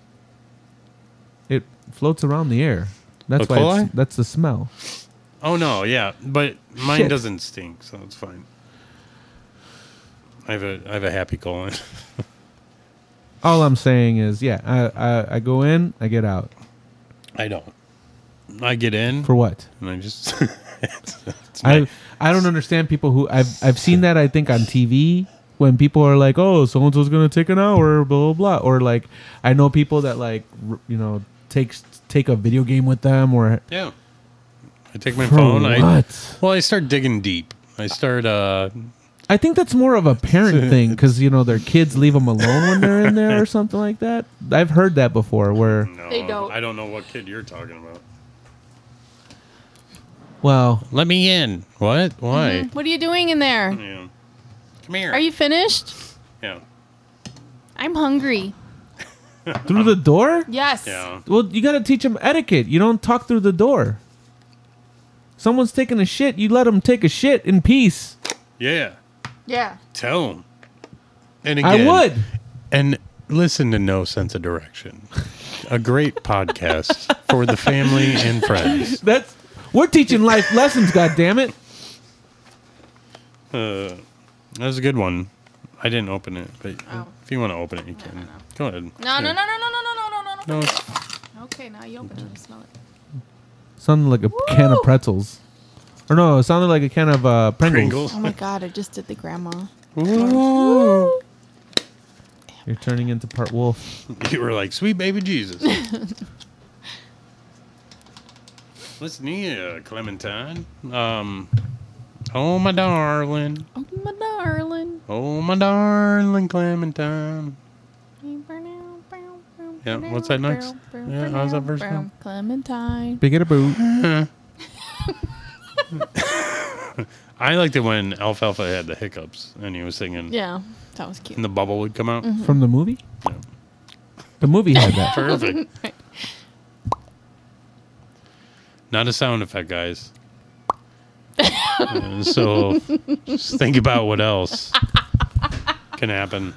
It floats around the air. That's E. why. coli? It's, that's the smell. Oh no, yeah, but mine Shit. doesn't stink, so it's fine. I have a I have a happy colon. All I'm saying is, yeah, I, I I go in, I get out. I don't. I get in For what? and I just. it's, it's my- I I don't understand people who I've I've seen that I think on T V when people are like, oh, so and so's gonna take an hour, blah blah blah, or like I know people that like r- you know takes take a video game with them or yeah. I take my For phone. I what? well, I start digging deep. I start. uh I think that's more of a parent thing because you know their kids leave them alone when they're in there or something like that. I've heard that before. Where No, They don't. I don't know what kid you're talking about. well, Let me in. What? Why? What are you doing in there? Yeah. Come here. Are you finished? Yeah. I'm hungry. through the door. Yes. Yeah. Well, you got to teach them etiquette. You don't talk through the door. Someone's taking a shit. You let them take a shit in peace. Yeah. Yeah. Tell them. And I again, would. And listen to No Sense of Direction, a great podcast for the family and friends. That's we're teaching life lessons. God damn it! Uh, that was a good one. I didn't open it, but Oh. if you want to open it, you can. no, no. Go ahead. No, no, no, Here. no, no, no, no, no, no, no. No, it's- Okay, now you open it. I smell it. Sounded like a can of Woo! pretzels, or no, it sounded like a can of uh, Pringles. Pringles. Oh my god, I just did the grandma. Ooh. You're turning into part wolf. You were like, sweet baby Jesus. Listen here, Clementine. Um, oh, my darling. Oh my darling. Oh, my darling Clementine. Yeah, what's that next? Yeah, how's that verse go? Clementine. Big it a boot. I liked it when Alfalfa had the hiccups and he was singing. Yeah, that was cute. And the bubble would come out. Mm-hmm. From the movie? Yeah. The movie had that. Perfect. Not a sound effect, guys. Uh, so just think about what else can happen.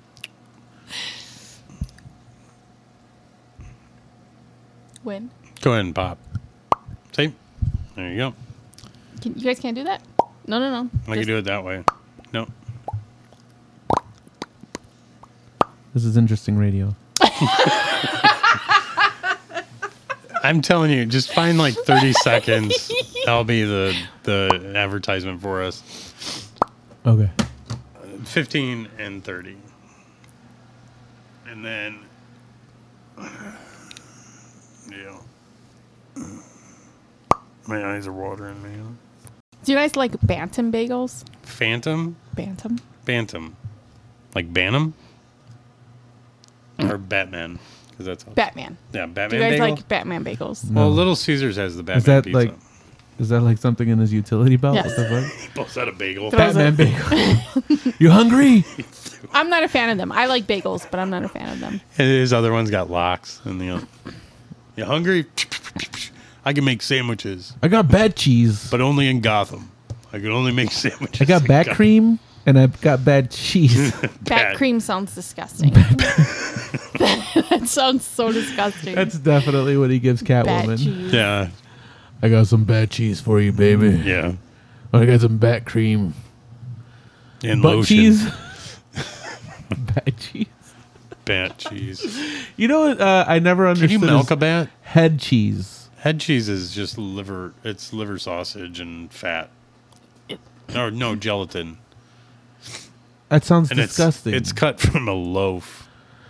When? Go ahead and pop. See? There you go. Can, you guys can't do that? No, no, no. I can do it that way. No. This is interesting radio. I'm telling you, just find like thirty seconds. That'll be the the advertisement for us. Okay. fifteen and thirty. And then yeah. My eyes are watering, man. Do you guys like Bantam bagels? Phantom? Bantam? Bantam. Like Bantam? Or Batman? Because that's how Batman. Yeah, Do Batman you guys bagel. like Batman bagels? No. Well, Little Caesars has the Batman Is that pizza. like is that like something in his utility belt? Yes. What the fuck? He pulls out a bagel. Throws Batman it- bagel. You hungry? I'm not a fan of them. I like bagels, but I'm not a fan of them. And his other one's got locks. And the other, you hungry? I can make sandwiches, I got bad cheese. but only in Gotham. I can only make sandwiches. I got in bat Gotham. cream and I got bad cheese. Bat Bad. cream sounds disgusting. That sounds so disgusting. That's definitely what he gives Bad Catwoman. cheese. Yeah, I got some bad cheese for you, baby. yeah. I got some bat cream. And Butt lotion. cheese. Bad cheese. Bat cheese. You know what? Uh, I never Can understood. you milk is a bat? head cheese. Head cheese is just liver. It's liver sausage and fat. Or no, gelatin. That sounds And disgusting. It's, it's cut from a loaf.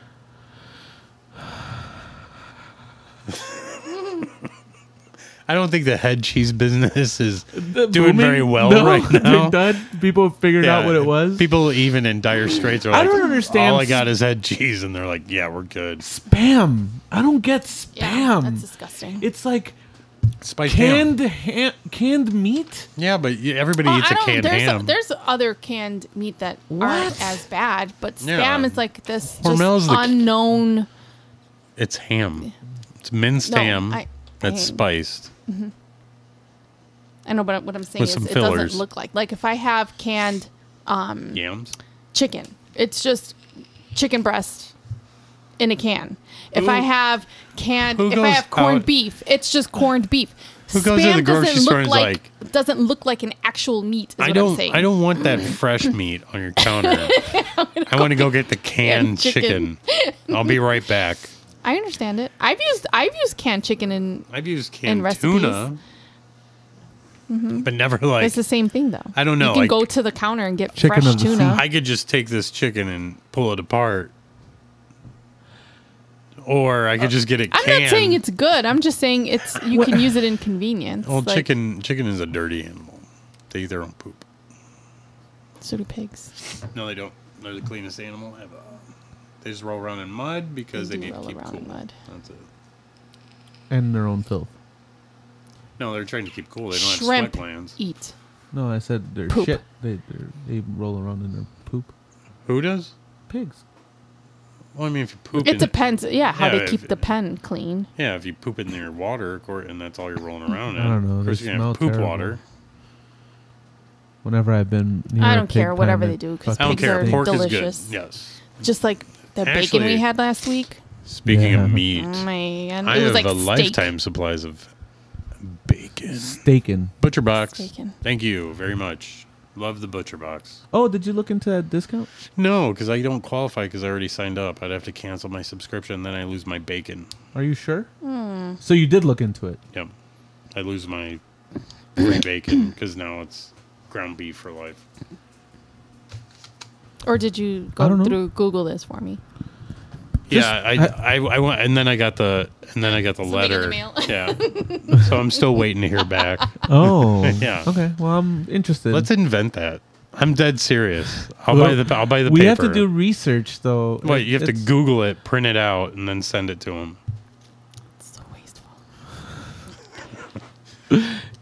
I don't think the head cheese business is The doing booming? very well No, right now. they're done. People figured out what it was. People even in dire straits are I like, don't understand all I got is head cheese. And they're like, yeah, we're good. Spam. I don't get Yeah, spam. that's disgusting. it's like Spiced ham. canned ha- canned meat. Yeah, but y- everybody Well, eats I a don't- canned there's, ham. there's other canned meat that What? aren't as bad, but spam Yeah. is like this just Hormel's the- unknown. It's ham. It's minced No, ham I- that's I- spiced. I know, but what I'm saying With is some it fillers. doesn't look like like if I have canned um, Yams. chicken, it's just chicken breast in a can. If Who- I have canned, who if I goes have corned out- beef, it's just corned beef. Who goes to Spam the grocery doesn't store look and is like, like- doesn't look like an actual meat. Is I what don't. I'm saying. I don't want that fresh meat on your counter. I want to go get the canned chicken. chicken. I'll be right back. I understand it. I've used I've used canned chicken in. I've used canned recipes. tuna, but never like. It's the same thing though. I don't know, You can like- go to the counter and get Chicken fresh of the tuna. I could just take this chicken and pull it apart, or I could just get it I'm canned. not saying it's good. I'm just saying it's you can use it in convenience. Well, Like, chicken. Chicken is a dirty animal. They eat their own poop. So do pigs. No, they don't. They're the cleanest animal ever. They just roll around in mud because They they, do need to roll keep around cool. in mud. That's it. And their own filth. No, they're trying to keep cool. They don't Shrimp have sweat glands. eat. No, I said their Poop. shit. They they're- they roll around in their poop. Who does? Pigs. Well, I mean, if you poop, It in, depends. Yeah, how Yeah, they if- keep the pen clean. yeah, if you poop in your water, of course, and that's all you're rolling around in. I don't know, Of course, they you're gonna have smell poop terrible. water. Whenever I've been near I a don't pig care, whatever pen, they it do, 'cause I don't Pigs care. are Pork delicious. is good. Yes. Just like the bacon Actually- we had last week. Speaking Yeah. of meat, Oh man, I it was have like a steak. lifetime supplies of bacon. Staken. Butcher Box. Bacon. Thank you very much. Love the Butcher Box. Oh, did you look into that discount? No, because I don't qualify because I already signed up. I'd have to cancel my subscription, then I lose my bacon. Are you sure? Hmm. So you did look into it. Yep. I lose my free bacon because now it's ground beef for life. Or did you I don't go know. through Google this for me? Just- yeah, I, I, I, went, and then I got the, and then I got the Something in the letter. mail. Yeah. So I'm still waiting to hear back. Oh, Yeah. Okay, well, I'm interested. Let's invent that. I'm dead serious. I'll Well, buy the, I'll buy the we paper. have to do research, though. Wait, you have to It's- Google it, print it out, and then send it to them. It's so wasteful.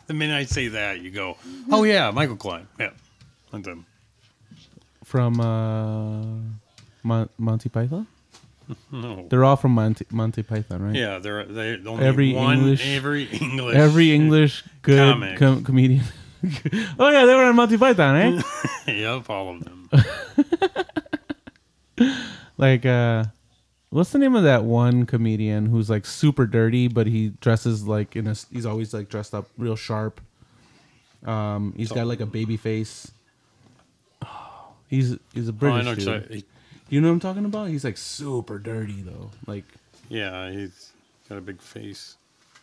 The minute I say that, you go, oh yeah, Michael Klein. Yeah, that's him. From uh, Mon- Monty Python. No. They're all from Monty, Monty Python, right? Yeah, they're they only Every one English- every English Every English good comic. com- comedian. Oh yeah, they were on Monty Python, eh? Yep, all of them. Like, uh, what's the name of that one comedian who's like super dirty, but he dresses like in a. He's always like dressed up real sharp. Um, he's got like a baby face. He's he's a Oh, I British know. dude. Sorry. You know what I'm talking about? He's like super dirty though. Like, Yeah, he's got a big face.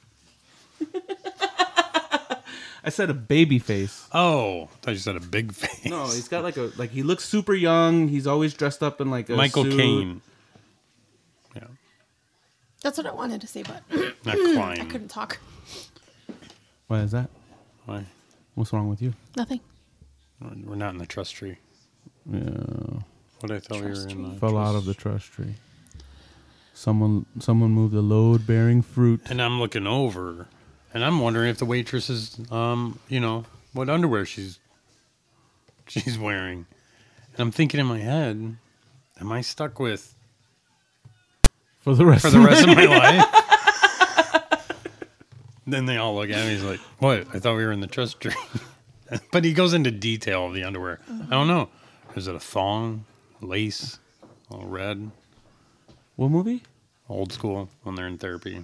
I said a baby face. Oh, I thought you said a big face. No, he's got like a like he looks super young. He's always dressed up in like a Michael suit. Caine. Yeah, That's what I wanted to say, but not I Klein. couldn't talk. Why is that? Why? What's wrong with you? Nothing. We're not in the trust tree. Yeah, What I thought Trust we were in. The fell trust. out of the trust tree. Someone someone moved a load bearing fruit. And I'm looking over, and I'm wondering if the waitress is, um, you know, what underwear she's she's wearing. And I'm thinking in my head, am I stuck with For the rest for the of rest of my life? Then they all look at me. He's like, "What? I thought we were in the trust tree." But he goes into detail of the underwear. I don't know. Is it a thong, lace, all red, What movie? old school when they're in therapy?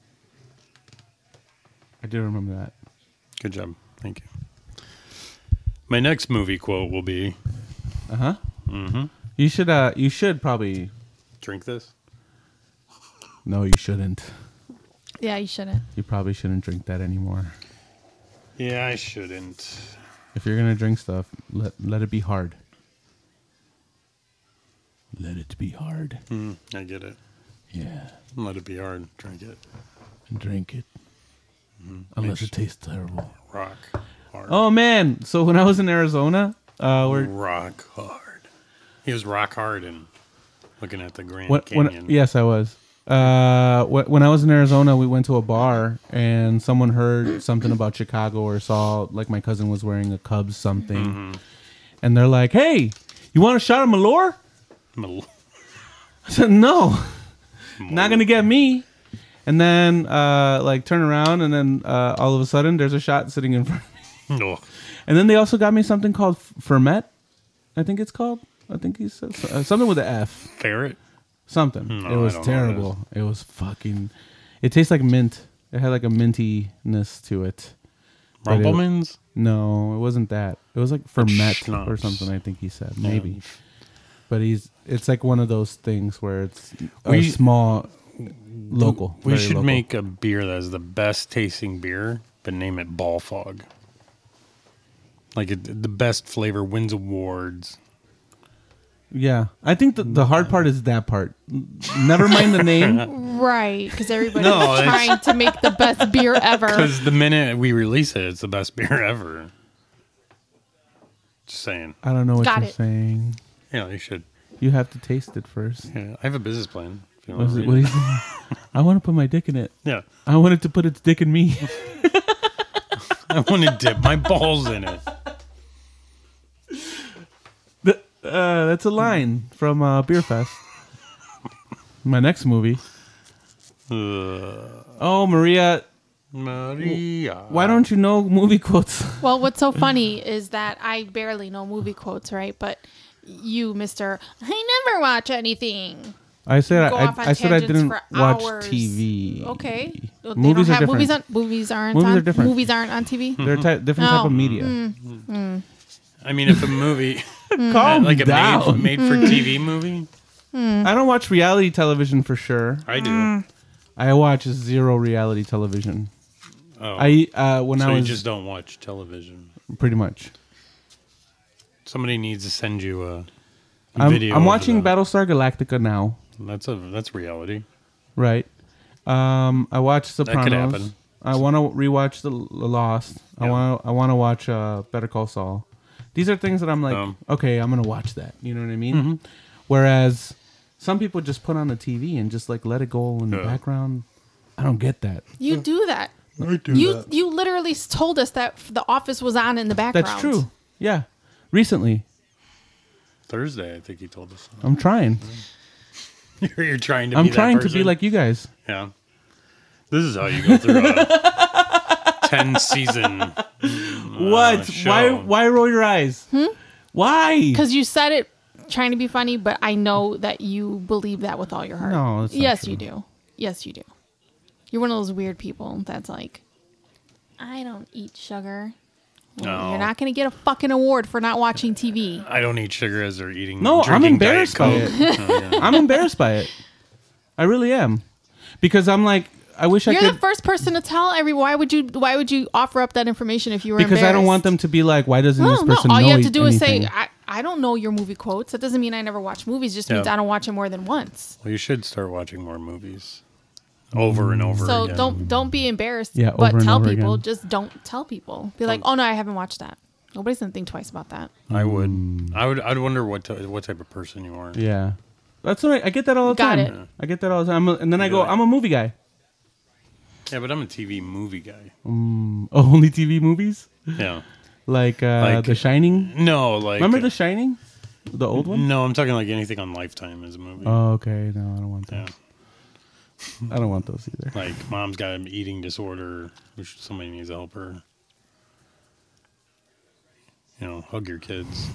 I do remember that. Good job. Thank you. My next movie quote will be, Uh huh. mm-hmm, You should uh you should probably drink this. no you shouldn't. Yeah, you shouldn't. You probably shouldn't drink that anymore. Yeah, I shouldn't. If you're gonna drink stuff, let let it be hard. Let it be hard. Mm, I get it. Yeah. Let it be hard. Drink it. And drink it. Unless it tastes terrible. Rock hard. Oh man! So when I was in Arizona, uh, we're rock hard. He was rock hard and looking at the Grand when, when, Canyon. yes, I was. Uh, wh- when I was in Arizona, we went to a bar and someone heard something about Chicago or saw like my cousin was wearing a Cubs something, Mm-hmm. and they're like, "Hey, you want a shot of Malort?" Mal- I said, "No, not gonna get me." And then, uh, like, turn around, and then uh, all of a sudden, there's a shot sitting in front of me. No. And then they also got me something called F- Fermet, I think it's called. I think he said so- uh, something with an F. Ferret? Something. No, it was I don't know what it terrible. It, was fucking. It tastes like mint. It had like a mintiness to it. But it- Rumplemans? No, it wasn't that. It was like Fermet schnapps. or something. I think he said maybe. But he's. It's like one of those things where it's a We- small, local. We very should local. make a beer that is the best tasting beer, but name it Ball Fog. Like it, the best flavor wins awards. Yeah, I think the the hard part is that part. Never mind the name. Right, because everybody's No, it's- trying to make the best beer ever. Because the minute we release it, it's the best beer ever. Just saying. I don't know what Got you're it. saying. Yeah, you should. You have to taste it first. Yeah, I have a business plan. If you What want is to it? read What do it. you think? I want to put my dick in it. Yeah. I want it to put its dick in me. I want to dip my balls in it. The- uh, that's a line from uh, Beer Fest. My next movie. Uh, Oh, Maria, Maria. why don't you know movie quotes? Well, what's so funny is that I barely know movie quotes, right? But you, Mister, I never watch anything. I said Go I, off on I said I tangents didn't for watch hours. T V. Okay. Well, they Movies don't are have movies on different. movies aren't Movies on are different. movies aren't on T V. They're ty- different type Oh. of media. I mean, if a movie, Calm like a down. made, made for T V movie, I don't watch reality television for sure. I do. I watch zero reality television. Oh, I uh, when so I you was just don't watch television. pretty much. Somebody needs to send you a I'm, video. I'm of watching the- Battlestar Galactica now. That's a that's reality. Right. Um, I watched could Sopranos. happen. I want to rewatch the, the Lost. I Yeah. want to I want to watch uh, Better Call Saul. These are things that I'm like, Um. okay, I'm gonna watch that. You know what I mean? Mm-hmm. Whereas some people just put on the T V and just like let it go in the Yeah. background. I don't get that. You do that. I do You you literally told us that The Office was on in the background. That's true. Yeah. Recently. Thursday, I think he told us. I'm trying. You're, you're trying to I'm be that trying to be person? like you guys. Yeah. This is how you go through a ten season. Uh, What? show. Why why roll your eyes? Hmm? Why? Because you said it trying to be funny, but I know that you believe that with all your heart. No, that's not yes, true. you do. Yes, you do. You're one of those weird people that's like, I don't eat sugar. Well, No. You're not going to get a fucking award for not watching T V. I don't eat sugar as they're eating. No, I'm drinking embarrassed by Diet it. Coke. Oh, yeah. I'm embarrassed by it. I really am. Because I'm like, I wish I You're could. the first person to tell everyone. Why would you? Why would you offer up that information if you were because I don't want embarrassed? them to be like, why doesn't No, this no. person All know you have to do anything? is say, I, I don't know your movie quotes. That doesn't mean I never watch movies. It just means Yeah. I don't watch it more than once. Well, you should start watching more movies over and over So again. don't don't be embarrassed. Yeah, but over and tell over people. again. Just don't tell people. Be like, oh no, I haven't watched that. Nobody's gonna think twice about that. I would. I would. I'd wonder what t- what type of person you are. Yeah. That's all right. I get that all the Got time. it. I get that all the time. I'm a- and then I go, Really? I'm a movie guy. Yeah, but I'm a T V movie guy. Mm, oh, only T V movies? Yeah. Like, uh, Like- The Shining? No, like Remember The Shining? The old one? No, I'm talking like anything on Lifetime as a movie. Oh, okay. No, I don't want yeah. that. I don't want those either. Like mom's got an eating disorder. Which somebody needs to help her. You know, hug your kids.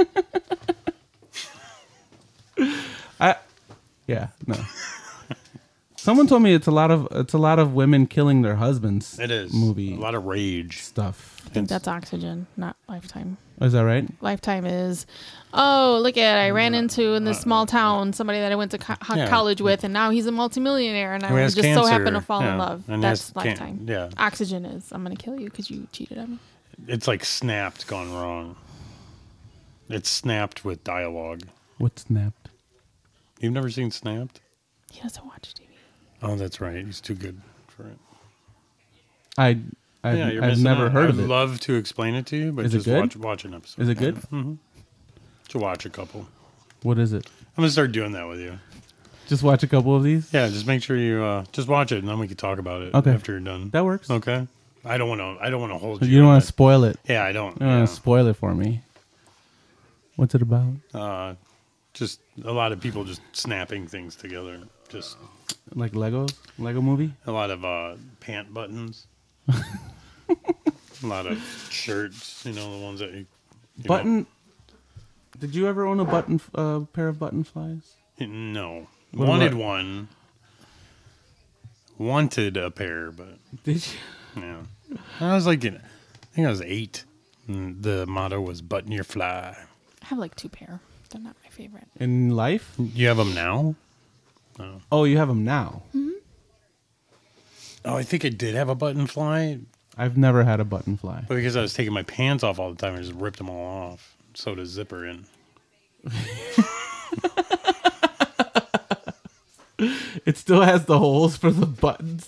I, yeah, no. Someone told me it's a lot of it's a lot of women killing their husbands. It is movie a lot of rage. stuff. I think that's Oxygen, not Lifetime. Is that right? Lifetime is, oh look at I ran into in this small town somebody that I went to co- ho- Yeah. college with, and now he's a multimillionaire, and Who I has just so happened to cancer. fall in Yeah. love. And That's has can- Lifetime. yeah. Oxygen is I'm gonna kill you because you cheated on me. It's like snapped gone wrong. It's snapped with dialogue. What snapped? You've never seen Snapped? He doesn't watch T V. Oh, that's right. He's too good for it. I I've, yeah, you're I've missing never out. heard I'd of it. love to explain it to you, but Is it just good? watch watch an episode. Is it good? Mm-hmm. To watch a couple. What is it? I'm gonna start doing that with you. Just watch a couple of these. Yeah, just make sure you uh, just watch it, and then we can talk about it Okay. after you're done. That works. Okay. I don't want to. I don't want to hold you. You don't on want to that. spoil it. Yeah, I don't. You don't yeah. want to spoil it for me. What's it about? Uh, just a lot of people just snapping things together. Just Like Legos? Lego movie? a lot of uh, pant buttons. A lot of shirts. You know, the ones that you, you Button. Did you ever own a button uh, pair of button flies? know- no. What Wanted about- one. Wanted a pair, but Did you? yeah. I was like, in, I think I was eight. And the motto was "Button your fly." I have like two pair. They're not my favorite. In life? You have them now? Oh, you have them now. Oh, I think I did have a button fly, I've never had a button fly. but because I was taking my pants off all the time, I just ripped them all off. Sewed a zipper in. It still has the holes for the buttons.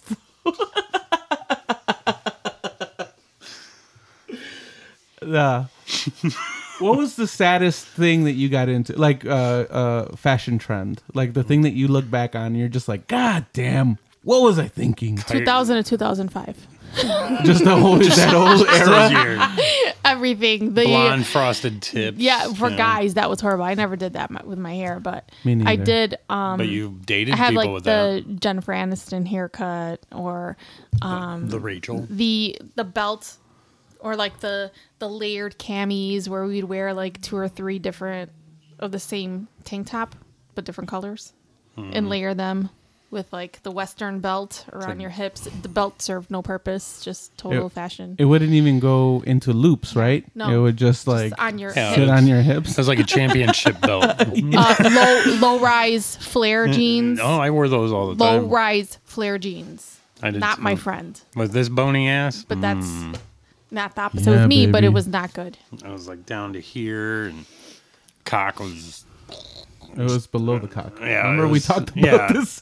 Nah. What was the saddest thing that you got into? Like uh, uh, fashion trend. Like the thing that you look back on and you're just like, God damn, what was I thinking? two thousand to two thousand five. Just the whole that whole Those era. your Everything. The blonde frosted tips. yeah, for Yeah. guys that was horrible. I never did that m- with my hair, but Me neither. I did. Um, But you dated I had people like with the Jennifer Aniston haircut, or that. The Rachel. the the belt, or like the the layered camis where we'd wear like two or three different of the same tank top but different colors, Hmm. and layer them with like the Western belt around your hips. The belt served no purpose, just total It- fashion. It wouldn't even go into loops, right? No. It would just Just like on your Yeah, sit hips. on your hips. It was like a championship belt. uh, low low rise flare jeans. Oh, I wore those all the Low time. rise flare jeans. I did Not my too. friend. With this bony ass, But that's mm, not the opposite Yeah, with me, but baby. it was not good. I was like down to here, and cock was. It was below the cock. Yeah, Remember it we was- talked about yeah. this?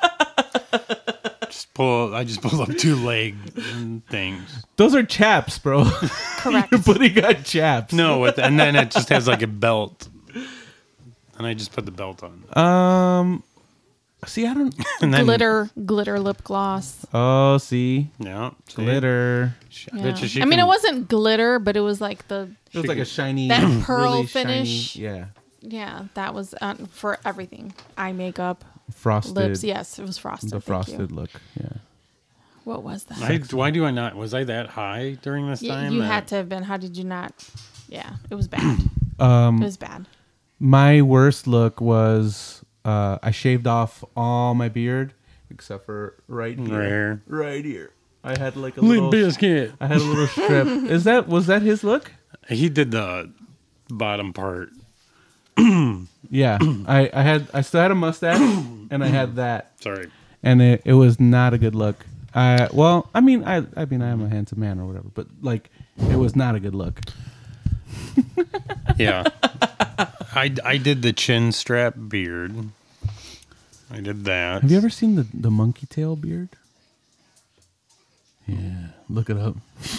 Just pull. I just pulled up two leg things. Those are chaps, bro. Correct. You're putting on chaps. No, with, and then it just has like a belt, and I just put the belt on. Um, See, I don't. And then, glitter, glitter lip gloss. Oh, see, Yeah. see? glitter. She- I Yeah. bet you she I mean, can- it wasn't glitter, but it was like the It was She like a could- shiny, That pearl really finish. Shiny, yeah, yeah. That was uh, for everything. Eye makeup, frosted. lips. Yes, it was frosted. The thank frosted you. look. Yeah. What was that? I, why do I not? Was I that high during this Y- time? you that- had to have been. How did you not? Yeah, it was bad. Um, it was bad. my worst look was uh, I shaved off all my beard except for right here. Right here. Right here. I had like a Limp little. Bizkit. I had a little strip. Is that was that his look? He did the bottom part. Yeah. I, I had I still had a mustache and I had that, Sorry. and it, it was not a good look. I well, I mean, I I mean, I am a handsome man or whatever, but like, it was not a good look. Yeah. I, I did the chin strap beard. I did that. Have you ever seen the the monkey tail beard? Yeah, look it up.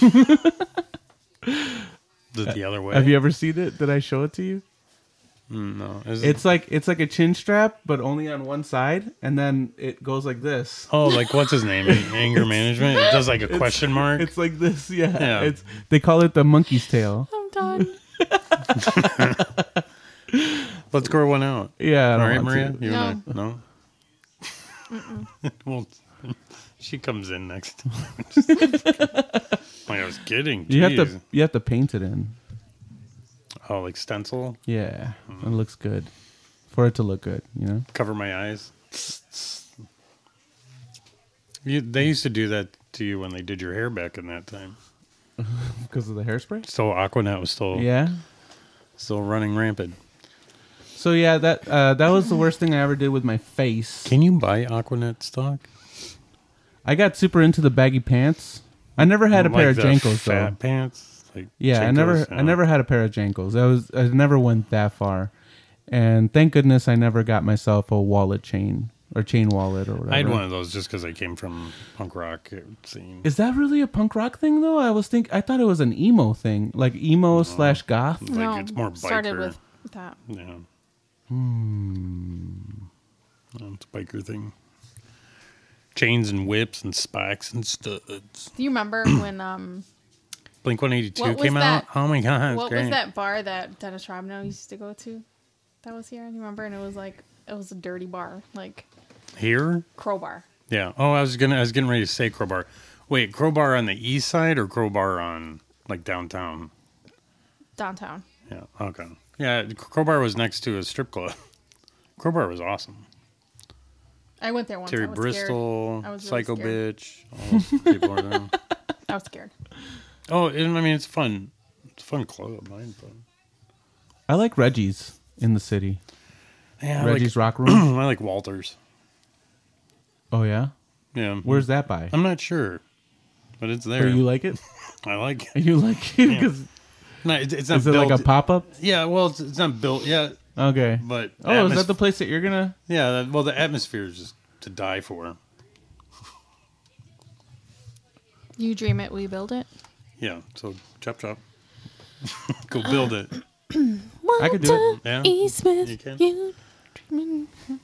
Did it the other way? Have you ever seen it? Did I show it to you? Mm, no. Is It's like it's like a chin strap, but only on one side, and then it goes like this. Oh, like what's his name? Anger management. It does like a question mark. It's like this, yeah. Yeah. It's they call it the monkey's tail. I'm done. Let's grow one out. Yeah, I All don't right, want Maria. to. You No. wanna- no. Well, she comes in next. I was kidding. You have Jeez. to you have to paint it in. Oh, like stencil. Yeah, Mm-hmm. it looks good. For it to look good, you know. Cover my eyes. You, they used to do that to you when they did your hair back in that time. Because of the hairspray. Still, Aquanet was still Yeah. still running rampant. So yeah, that uh, that was the worst thing I ever did with my face. Can you buy Aquanet stock? I got super into the baggy pants. I never had a Like pair of the Jankos fat though. pants. Like Yeah, I Jankos? never I Yeah. never had a pair of Jankos. I was I never went that far. And thank goodness I never got myself a wallet chain or chain wallet or whatever. I had one of those just because I came from punk rock scene. Is that really a punk rock thing though? I was think I thought it was an emo thing, like emo slash goth. Like no, it's more biker. started with that. Yeah. Hmm. No, it's a biker thing. Chains and whips and spikes and studs. Do you remember when um Blink one eighty-two What was came that- out. Oh my god, what great. was that bar that Dennis Robno used to go to? That was here. Do you remember? And it was like it was a dirty bar, like Here? Crowbar. Yeah. Oh, I was gonna. I was getting ready to say Crowbar. Wait, Crowbar on the east side or Crowbar on like downtown? Downtown. Yeah. Okay. Yeah, Crowbar was next to a strip club. Crowbar was awesome. I went there once. Terry I was Bristol, scared. I was really Psycho scared. Bitch, all those people are there. I was scared. Oh, and, I mean it's fun. It's a fun club. I had fun. I like Reggie's in the city. Yeah, I Reggie's like, Rock Room. I like Walters. Oh yeah, Yeah. where's that by? I'm not sure, but it's there. Or you like it? I like it. You like it because No, it's, it's not is it built. like a pop up? Yeah, well, it's, it's not built yet, Okay. but Oh, is atmos- that the place that you're gonna? Yeah, that, well, the atmosphere is just to die for. You dream it, we build it. Yeah, so chop chop, go build it. I could do it. Yeah, E. Smith, you can. you dreaming.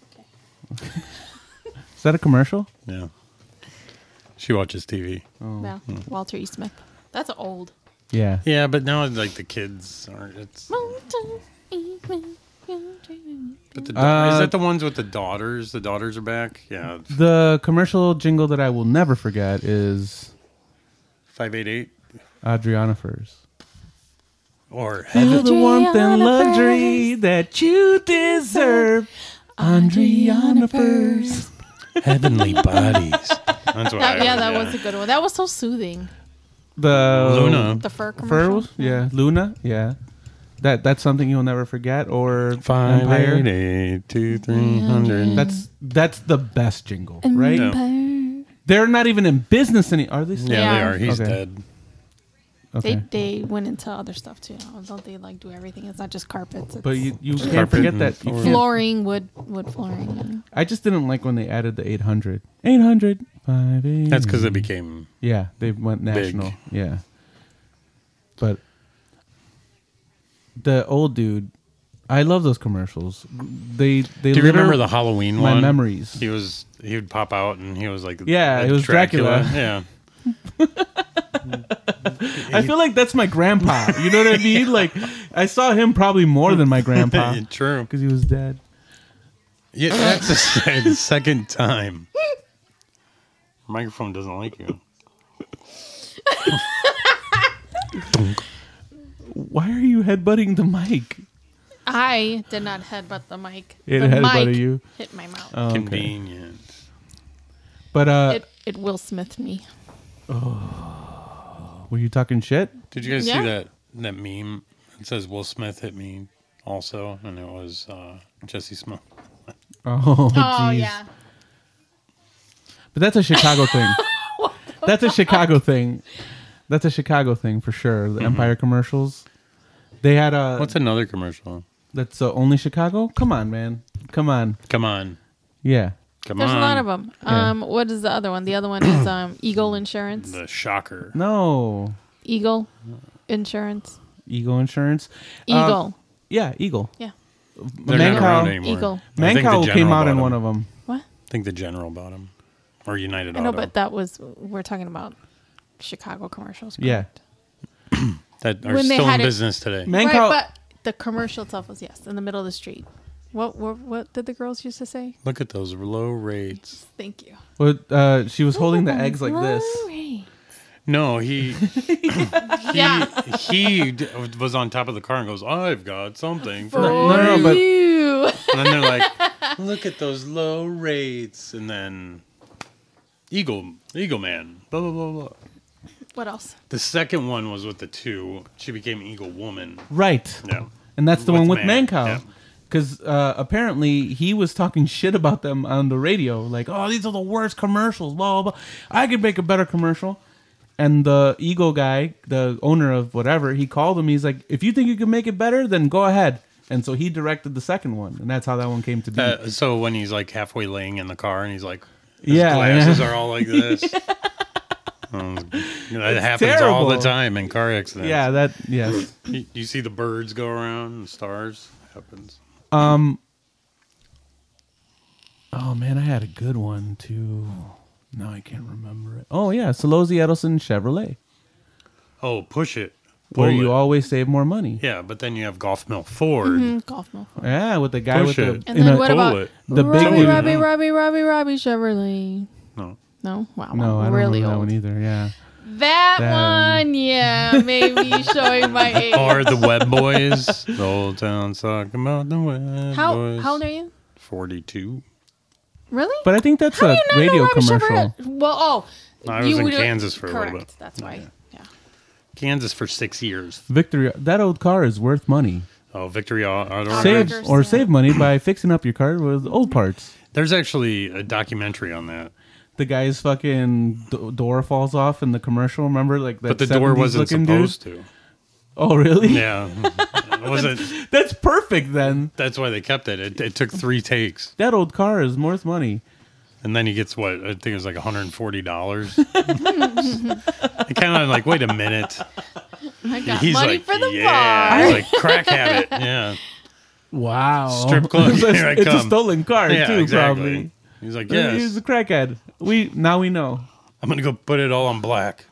Is that a commercial? Yeah, she watches T V. Oh. No, Walter E. Smith. That's old. Yeah. Yeah, but now like the kids aren't. It's Walter E. Smith, you dreaming. but the, da- Uh, is that the ones with the daughters? The daughters are back. Yeah, The commercial jingle that I will never forget is five eight eight Adriana Furs. or Feel the warmth and Adriana luxury Furs. that you deserve. Adriana Furs. Heavenly Bodies. That's what. That, I yeah, heard, that was a good one. That was so soothing. The Luna. The fur Fur commercial. was, yeah, Luna, yeah. That that's something you'll never forget. Or Five Empire. eight eight two three hundred. That's that's the best jingle, right? Yeah. Empire. They're not even in business any. Are they? Still? Yeah, they Yeah. are. He's Okay. dead. Okay. They they went into other stuff too. Don't they like do everything? It's not just carpets. It's But you you can't Carpet forget and that. You floor. can't- flooring, wood wood flooring. And I just didn't like when they added the eight hundred. eight hundred. five eight. That's because it became. Yeah, they went national. Yeah. But the old dude, I love those commercials. They they. Do you litter remember the Halloween my one? memories? He was he would pop out and he was like Yeah, a it was Dracula. Yeah. I feel like that's my grandpa. You know what I mean? Like I saw him probably more than my grandpa True. because he was dead. Yeah, that's the se- the second time. Your microphone doesn't like you. Why are you headbutting the mic? I did not headbutt the mic. It the headbutted mic you? hit my mouth. Oh, okay. Convenient. But uh, it it Will Smith me. were you talking shit? Did you guys Yeah. see that that meme? It says Will Smith hit me also, and it was uh, Jesse Smoke. Oh, Oh jeez. yeah. But that's a Chicago thing. That's a Chicago thing. That's a Chicago thing for sure. The Empire commercials. They had a. What's another commercial? That's uh, only Chicago? Come on, man. Come on. Come on, Yeah. come There's on. a lot of them. Yeah. Um, what is the other one? The other one is um Eagle Insurance. The shocker. No. Eagle Insurance. Eagle Insurance. Um, Eagle. yeah, Eagle. yeah. They're not around Mancow, anymore. Eagle. I think the Mancow came General out bought in them. one of them. What? I think the General bought them, or United I know, Auto. but that was we're talking about Chicago commercials. Yeah. correct? that are when they still in had it- business today. Mancow. Right, but the commercial itself was yes in the middle of the street. What what what did the girls used to say? Look at those low rates. Thank you. Well, uh, she was holding the eggs like this. Glory. No, he he Yeah. he d- was on top of the car and goes, "I've got something for No, you." no, no, but- you. And then they're like, "Look at those low rates," and then Eagle Eagle Man, blah blah blah blah. What else? The second one was with the two. She became Eagle Woman. Right. Yeah. And that's the With one with Man, Mancow. yeah. Because uh, apparently he was talking shit about them on the radio. Like, oh, these are the worst commercials. Blah, blah, blah. I could make a better commercial. And the Eagle guy, the owner of whatever, he called him. He's like, if you think you can make it better, then go ahead. And so he directed the second one. And that's how that one came to be. Uh, so when he's like halfway laying in the car and he's like, his Yeah, glasses yeah. are all like this. Um, you know, that happens all the terrible. time in car accidents. yeah, that, yes. You, you see the birds go around, the stars happens. Um. Oh, man, I had a good one, too. No, I can't remember it. Oh, yeah, Solozzi Edelson Chevrolet. Oh, push it. Where Pull you it. always save more money. Yeah, but then you have Golf Mill Ford. Mm, golf mill. Yeah, with the guy Push with it. the And in then a- what Pull about it. the big Robbie, dude. Robbie, Robbie, Robbie, Robbie Chevrolet? No. No, wow, No, I don't really remember that old. one either. Yeah, That, That- one, yeah, maybe showing my age. Or the Web Boys. The old town talking about the Web How Boys. how old are you? forty-two. Really? but I think that's How do a you not know radio Robbie commercial. Chevrolet? Well, oh, I was you in would- Kansas for a little correct, bit. That's why. Yeah. Kansas for six years. Victory. That old car is worth money. Oh, Victory Auto. Auto Save Wreckers, or yeah. save money by fixing up your car with old parts. There's actually a documentary on that. The guy's fucking d- door falls off in the commercial. Remember, like that. But the door wasn't looking supposed dude? to. Oh, really? Yeah. It wasn't. That's perfect then. That's why they kept it. it. It took three takes. That old car is worth money. And then he gets what? I think it was like one hundred forty dollars. I kind of like, wait a minute. I got He's money like, for the yeah. bar. He's like, crack habit. Yeah. Wow. Strip club, it's a, here I it's a come. stolen car Yeah, too, exactly. probably. He's like, He's yes. a crackhead. We now we know. I'm going to go put it all on black.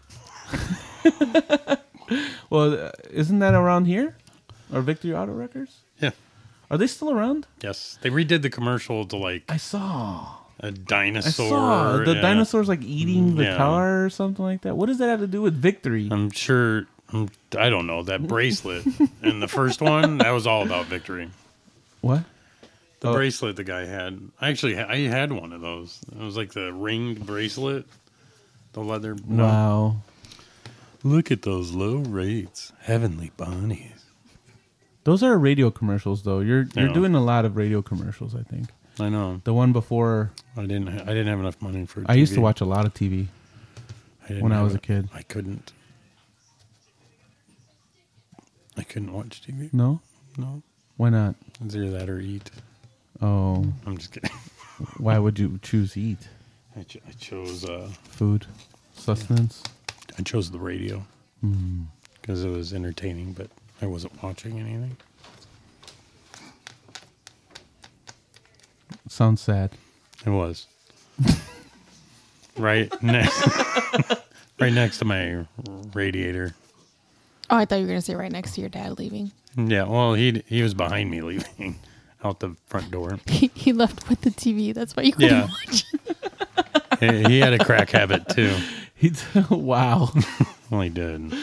Well, uh, isn't that around here? Or Victory Auto Records? Yeah. Are they still around? Yes. They redid the commercial to like I saw. a I dinosaur. saw the yeah. dinosaurs like eating the Yeah. car or something like that. What does that have to do with Victory? I'm sure. I'm, I don't know. That bracelet in the first one, that was all about Victory. What? The Oh. bracelet the guy had. I actually I had one of those. It was like the ringed bracelet. The leather. no. Wow. Look at those low rates. Heavenly Bonnies. Those are radio commercials, though. You're you're Yeah. doing a lot of radio commercials. I think I know. the one before. I didn't. Ha- I didn't have enough money for. I used to T V. watch a lot of T V. I didn't when I have was a it. kid. I couldn't. I couldn't watch T V. No, No. why not? It's either that or eat. Oh, I'm just kidding. why would you choose eat I, ch- I chose. Uh, food, sustenance? I chose the radio Hmm. because it was entertaining, but I wasn't watching anything. Sounds sad. It was. right next, right next to my radiator. Oh, I thought you were gonna say right next to your dad leaving. Yeah, well, he he was behind me leaving out the front door. He, he left with the T V. That's why you couldn't Yeah. watch. he, he had a crack habit too. He wow. Well, he did.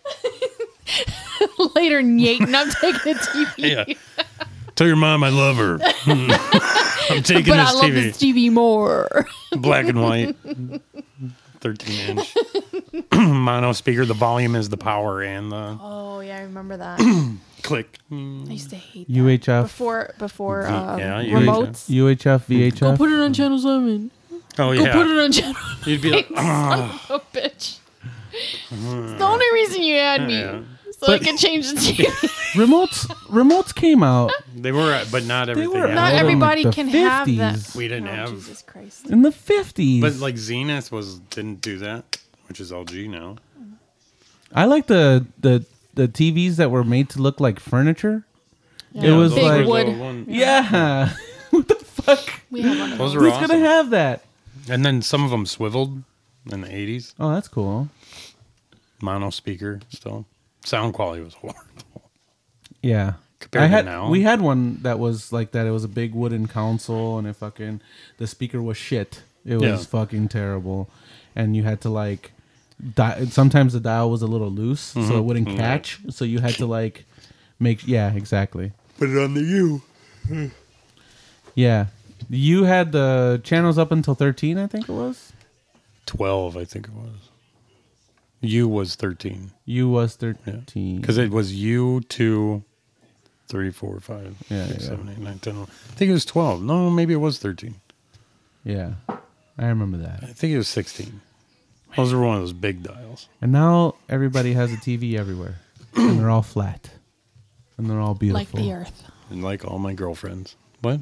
Later, Nate, I'm taking the T V. Yeah. Tell your mom I love her. I'm taking But this I love T V. this T V more. Black and white. thirteen inch. Mono speaker. The volume is the power and the Oh yeah, I remember that. I click. used to hate that. U H F. before before V- um, yeah, U H F. remotes. U H F, V H Go F. put it on channel seven. Oh, Go yeah. put it on channel. You'd be like, Son oh. of a bitch. It's the only reason you had me, Yeah. so But- I could change the T V. Remotes remotes came out They were, but not everything. were had Not out it. in, everybody like, the can have that. fifties. We didn't Oh, have. Jesus Christ. in the fifties. But like Zenith was didn't do that, which is L G now. I like the the the T Vs that were made to look like furniture. Yeah, It was big like- wood. the one- Yeah. What the fuck? We have one of Those those. were Who's awesome. gonna have that? And then some of them swiveled in the eighties. Oh, that's cool. Mono speaker still. Sound quality was horrible. Yeah. Compared I to had now. we had one that was like that. It was a big wooden console, and it fucking the speaker was shit. It was Yeah. fucking terrible, and you had to like. Di- sometimes the dial was a little loose, so it wouldn't Mhm. catch. So you had to like make yeah exactly Put it on the U. yeah. You had the channels up until thirteen, I think it was. twelve, I think it was. U was thirteen. U was thirteen Because it was U, two, three, four, five, Yeah, six, yeah. seven, eight, nine, ten. I think it was twelve. No, maybe it was thirteen. yeah, I remember I that. think it was sixteen. Those were one of those big dials. And now everybody has a T V everywhere, and they're all flat, and they're all beautiful. Like the earth. And like all my girlfriends. What?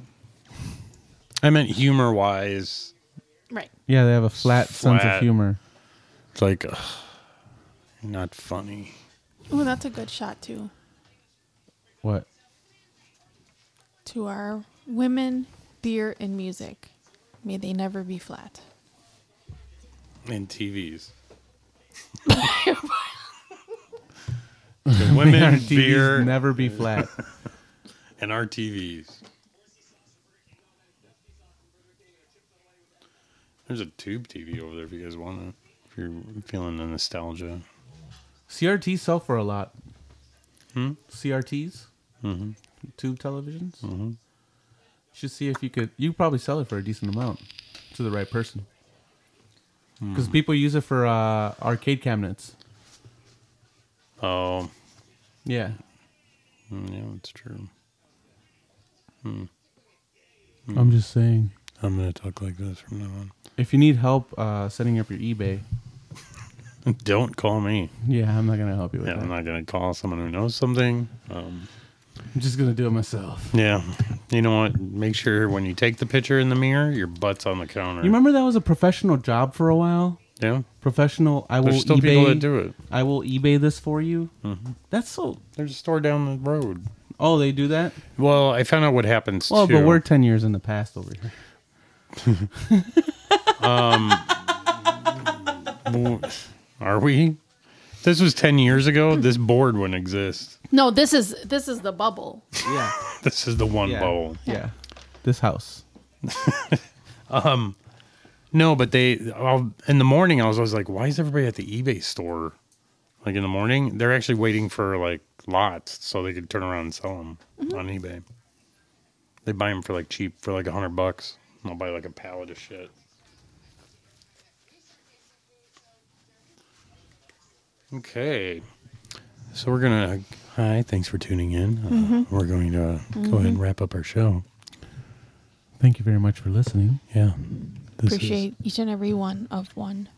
I meant humor wise. Right. Yeah, they have a flat, sense Flat. of humor. It's like, ugh, not funny. Oh, that's a good shot too. What? To our women, beer, and music. May they never be flat. And T Vs. The women, Our T Vs beer, never be flat. and our T Vs. There's a tube T V over there if you guys want to. If you're feeling the nostalgia. C R Ts sell for a lot. Hmm? C R Ts, Mm-hmm. tube televisions. Mm-hmm. Should see if you could. You could probably sell it for a decent amount to the right person. Hmm. Because people use it for uh, arcade cabinets. Oh, Yeah. mm, yeah, that's true. I'm just saying. I'm going to talk like this from now on. If you need help uh, setting up your eBay, Don't call me. yeah, I'm not gonna help you with Yeah, that. I'm not going to call someone who knows something. Um, I'm just gonna do it myself. yeah. You know what? Make sure when you take the picture in the mirror, your butt's on the counter. You remember that was a professional job for a while? Yeah. Professional. I will There's still eBay. people that do it. I will eBay this for you. Mm-hmm. That's so. There's a store down the road. Oh, they do that. Well, I found out what happens Well, too. but we're ten years in the past over here. Are we? This was ten years ago. This board wouldn't exist. No, this is this is the bubble. Yeah. This is the one yeah. bowl. Yeah. This house. No, but they I'll, in the morning I was always like, why is everybody at the eBay store? Like in the morning, they're actually waiting for like lots so they could turn around and sell them on eBay. They buy them for like cheap for like a hundred bucks. I'll buy like a pallet of shit. Okay, so we're gonna. Hi, thanks for tuning in. Uh, Mm-hmm. We're going to uh, go ahead and wrap up our show. Thank you very much for listening. Yeah, this is- Appreciate each and every one of one.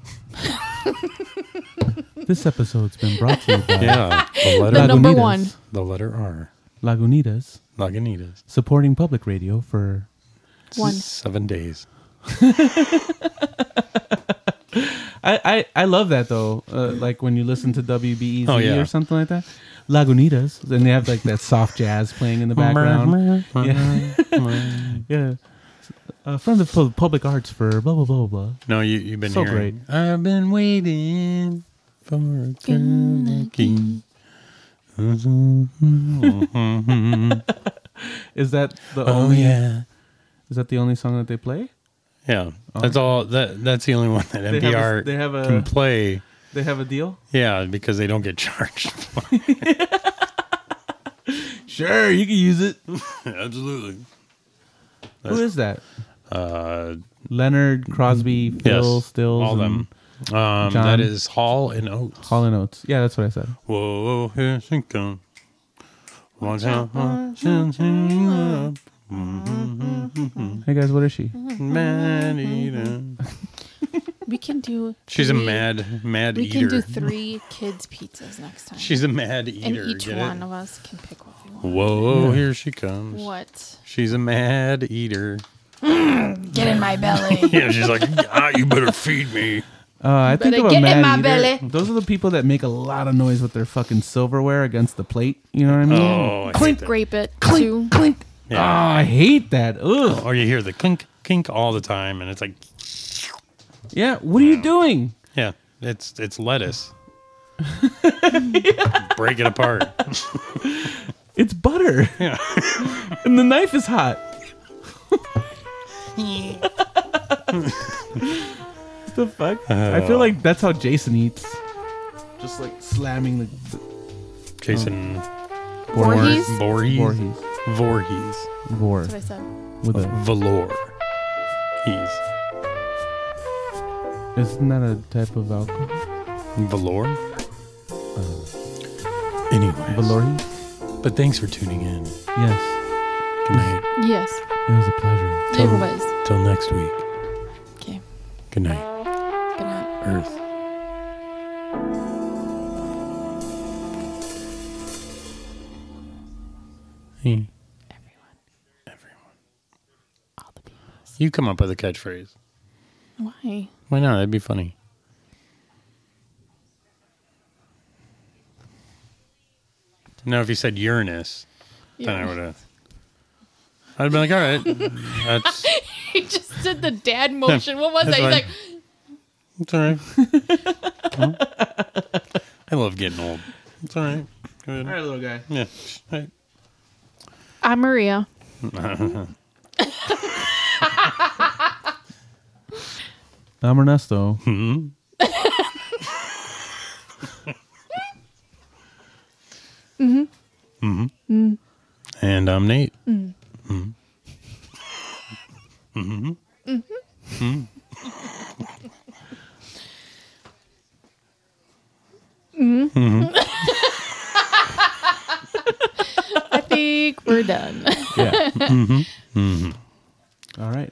This episode's been brought to you by Yeah, the letter The number Lagunitas. one. The letter R. Lagunitas, Lagunitas. supporting public radio for. One. Seven days. I, I, I love that though. Uh, like when you listen to W B E Z Oh, yeah. or something like that. Lagunitas. Then they have like that soft jazz playing in the background. Yeah. Yeah. Uh, from the pu- public arts for blah blah blah blah. No, you you've been So hearing. I've been waiting for a girl like you. Is that the Oh only? yeah, Is that the only song that they play? yeah. That's all. That that's the only one that They have a- N P R they have a- can play. They have a deal. Yeah, because they don't get charged. Sure, you can use it. Absolutely. Who is that? Uh, Leonard, Crosby, Phil, yes, Stills, all and them. Um, John. that is Hall and Oates. Hall and Oates. Yeah, that's what I said. Whoa, here she comes. Watch out, Hey guys, what is she? man eater. We can do. She's a three- mad, mad We eater. can do three kids pizzas next time. She's a mad and eater. each get one it? of us can pick what we want. Whoa, here she comes. What? She's a mad eater. Get in my belly. Yeah, she's like, ah, you better feed me. Uh, I think Better of a get in mad my eater. belly. Those are the people that make a lot of noise with their fucking silverware against the plate. You know what I mean? Oh, I hate Clink, that. grape it. clink, Two. clink. Yeah. Oh, I hate that. Ugh. Or you hear the clink, clink all the time, and it's like, Yeah. What are you doing? yeah, it's it's lettuce. Break it apart. It's butter. Yeah. And the knife is hot. The fuck? I feel like that's how Jason eats. Just like slamming the, the Jason Voorhees? Voorhees. Voorhees. Voorhees. Vor That's what I said. with a. Valor. He's Isn't that a type of alcohol? Valor. Anyways. Valorhees? But thanks for tuning in. Yes. Good night. Yes. It was a pleasure. It was. Till next week. Okay. Good night, Good night. Earth. Hey, Everyone. everyone. All the people. You come up with a catchphrase. Why? Why not? That'd be funny. Now, if you said Uranus, then I would have. I'd be like, all right, that's He just did the dad motion. What was That's that? He's fine. like, it's all right. Huh? I love getting old. It's all right. Go ahead. All right, little guy. Yeah. All right. I'm Maria. I'm Ernesto. Hmm? Mm-hmm. Mm-hmm. And I'm Nate. Mm. Mm-hmm. Mm-hmm. Mm-hmm. I think we're done. Yeah. Mm-hmm. All right.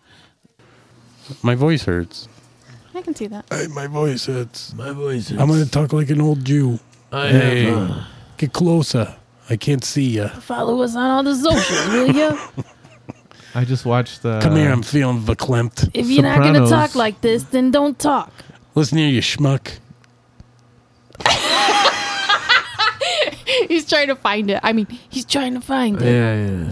My voice hurts. I can see that. Hey, my voice hurts. My voice is. I'm going to talk like an old Jew. I Hey, have, uh, get closer. I can't see you. Follow us on all the socials, will you? I just watched uh, the. Come here, I'm feeling verklempt. If you're not gonna Sopranos. talk like this, then don't talk. Listen here, you schmuck. He's trying to find it. I mean, he's trying to find it. yeah,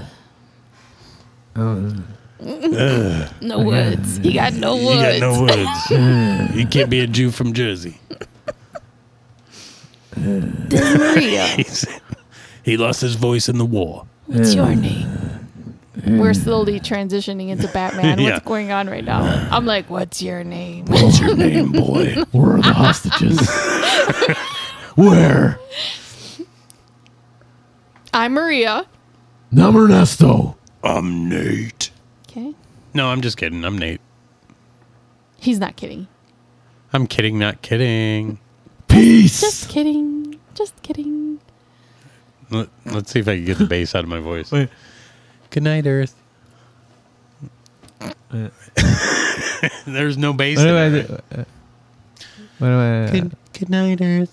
yeah. Uh, No words. He got no You words. got no words. You can't be a Jew from Jersey. This is Maria. He's, he lost his voice in the war. What's your name? We're slowly transitioning into Batman. Yeah. What's going on right now? I'm like, what's your name? What's your name, boy? Where are the hostages? Where? I'm Maria. I'm Ernesto. I'm Nate. Okay. No, I'm just kidding. I'm Nate. He's not kidding. I'm kidding, not kidding. Peace. Just kidding. Just kidding. Let, let's see if I can get the bass out of my voice. Wait. Good night, Earth. Uh, There's no bass what in do I it. do? right? Uh, what do I? Good, good night, Earth.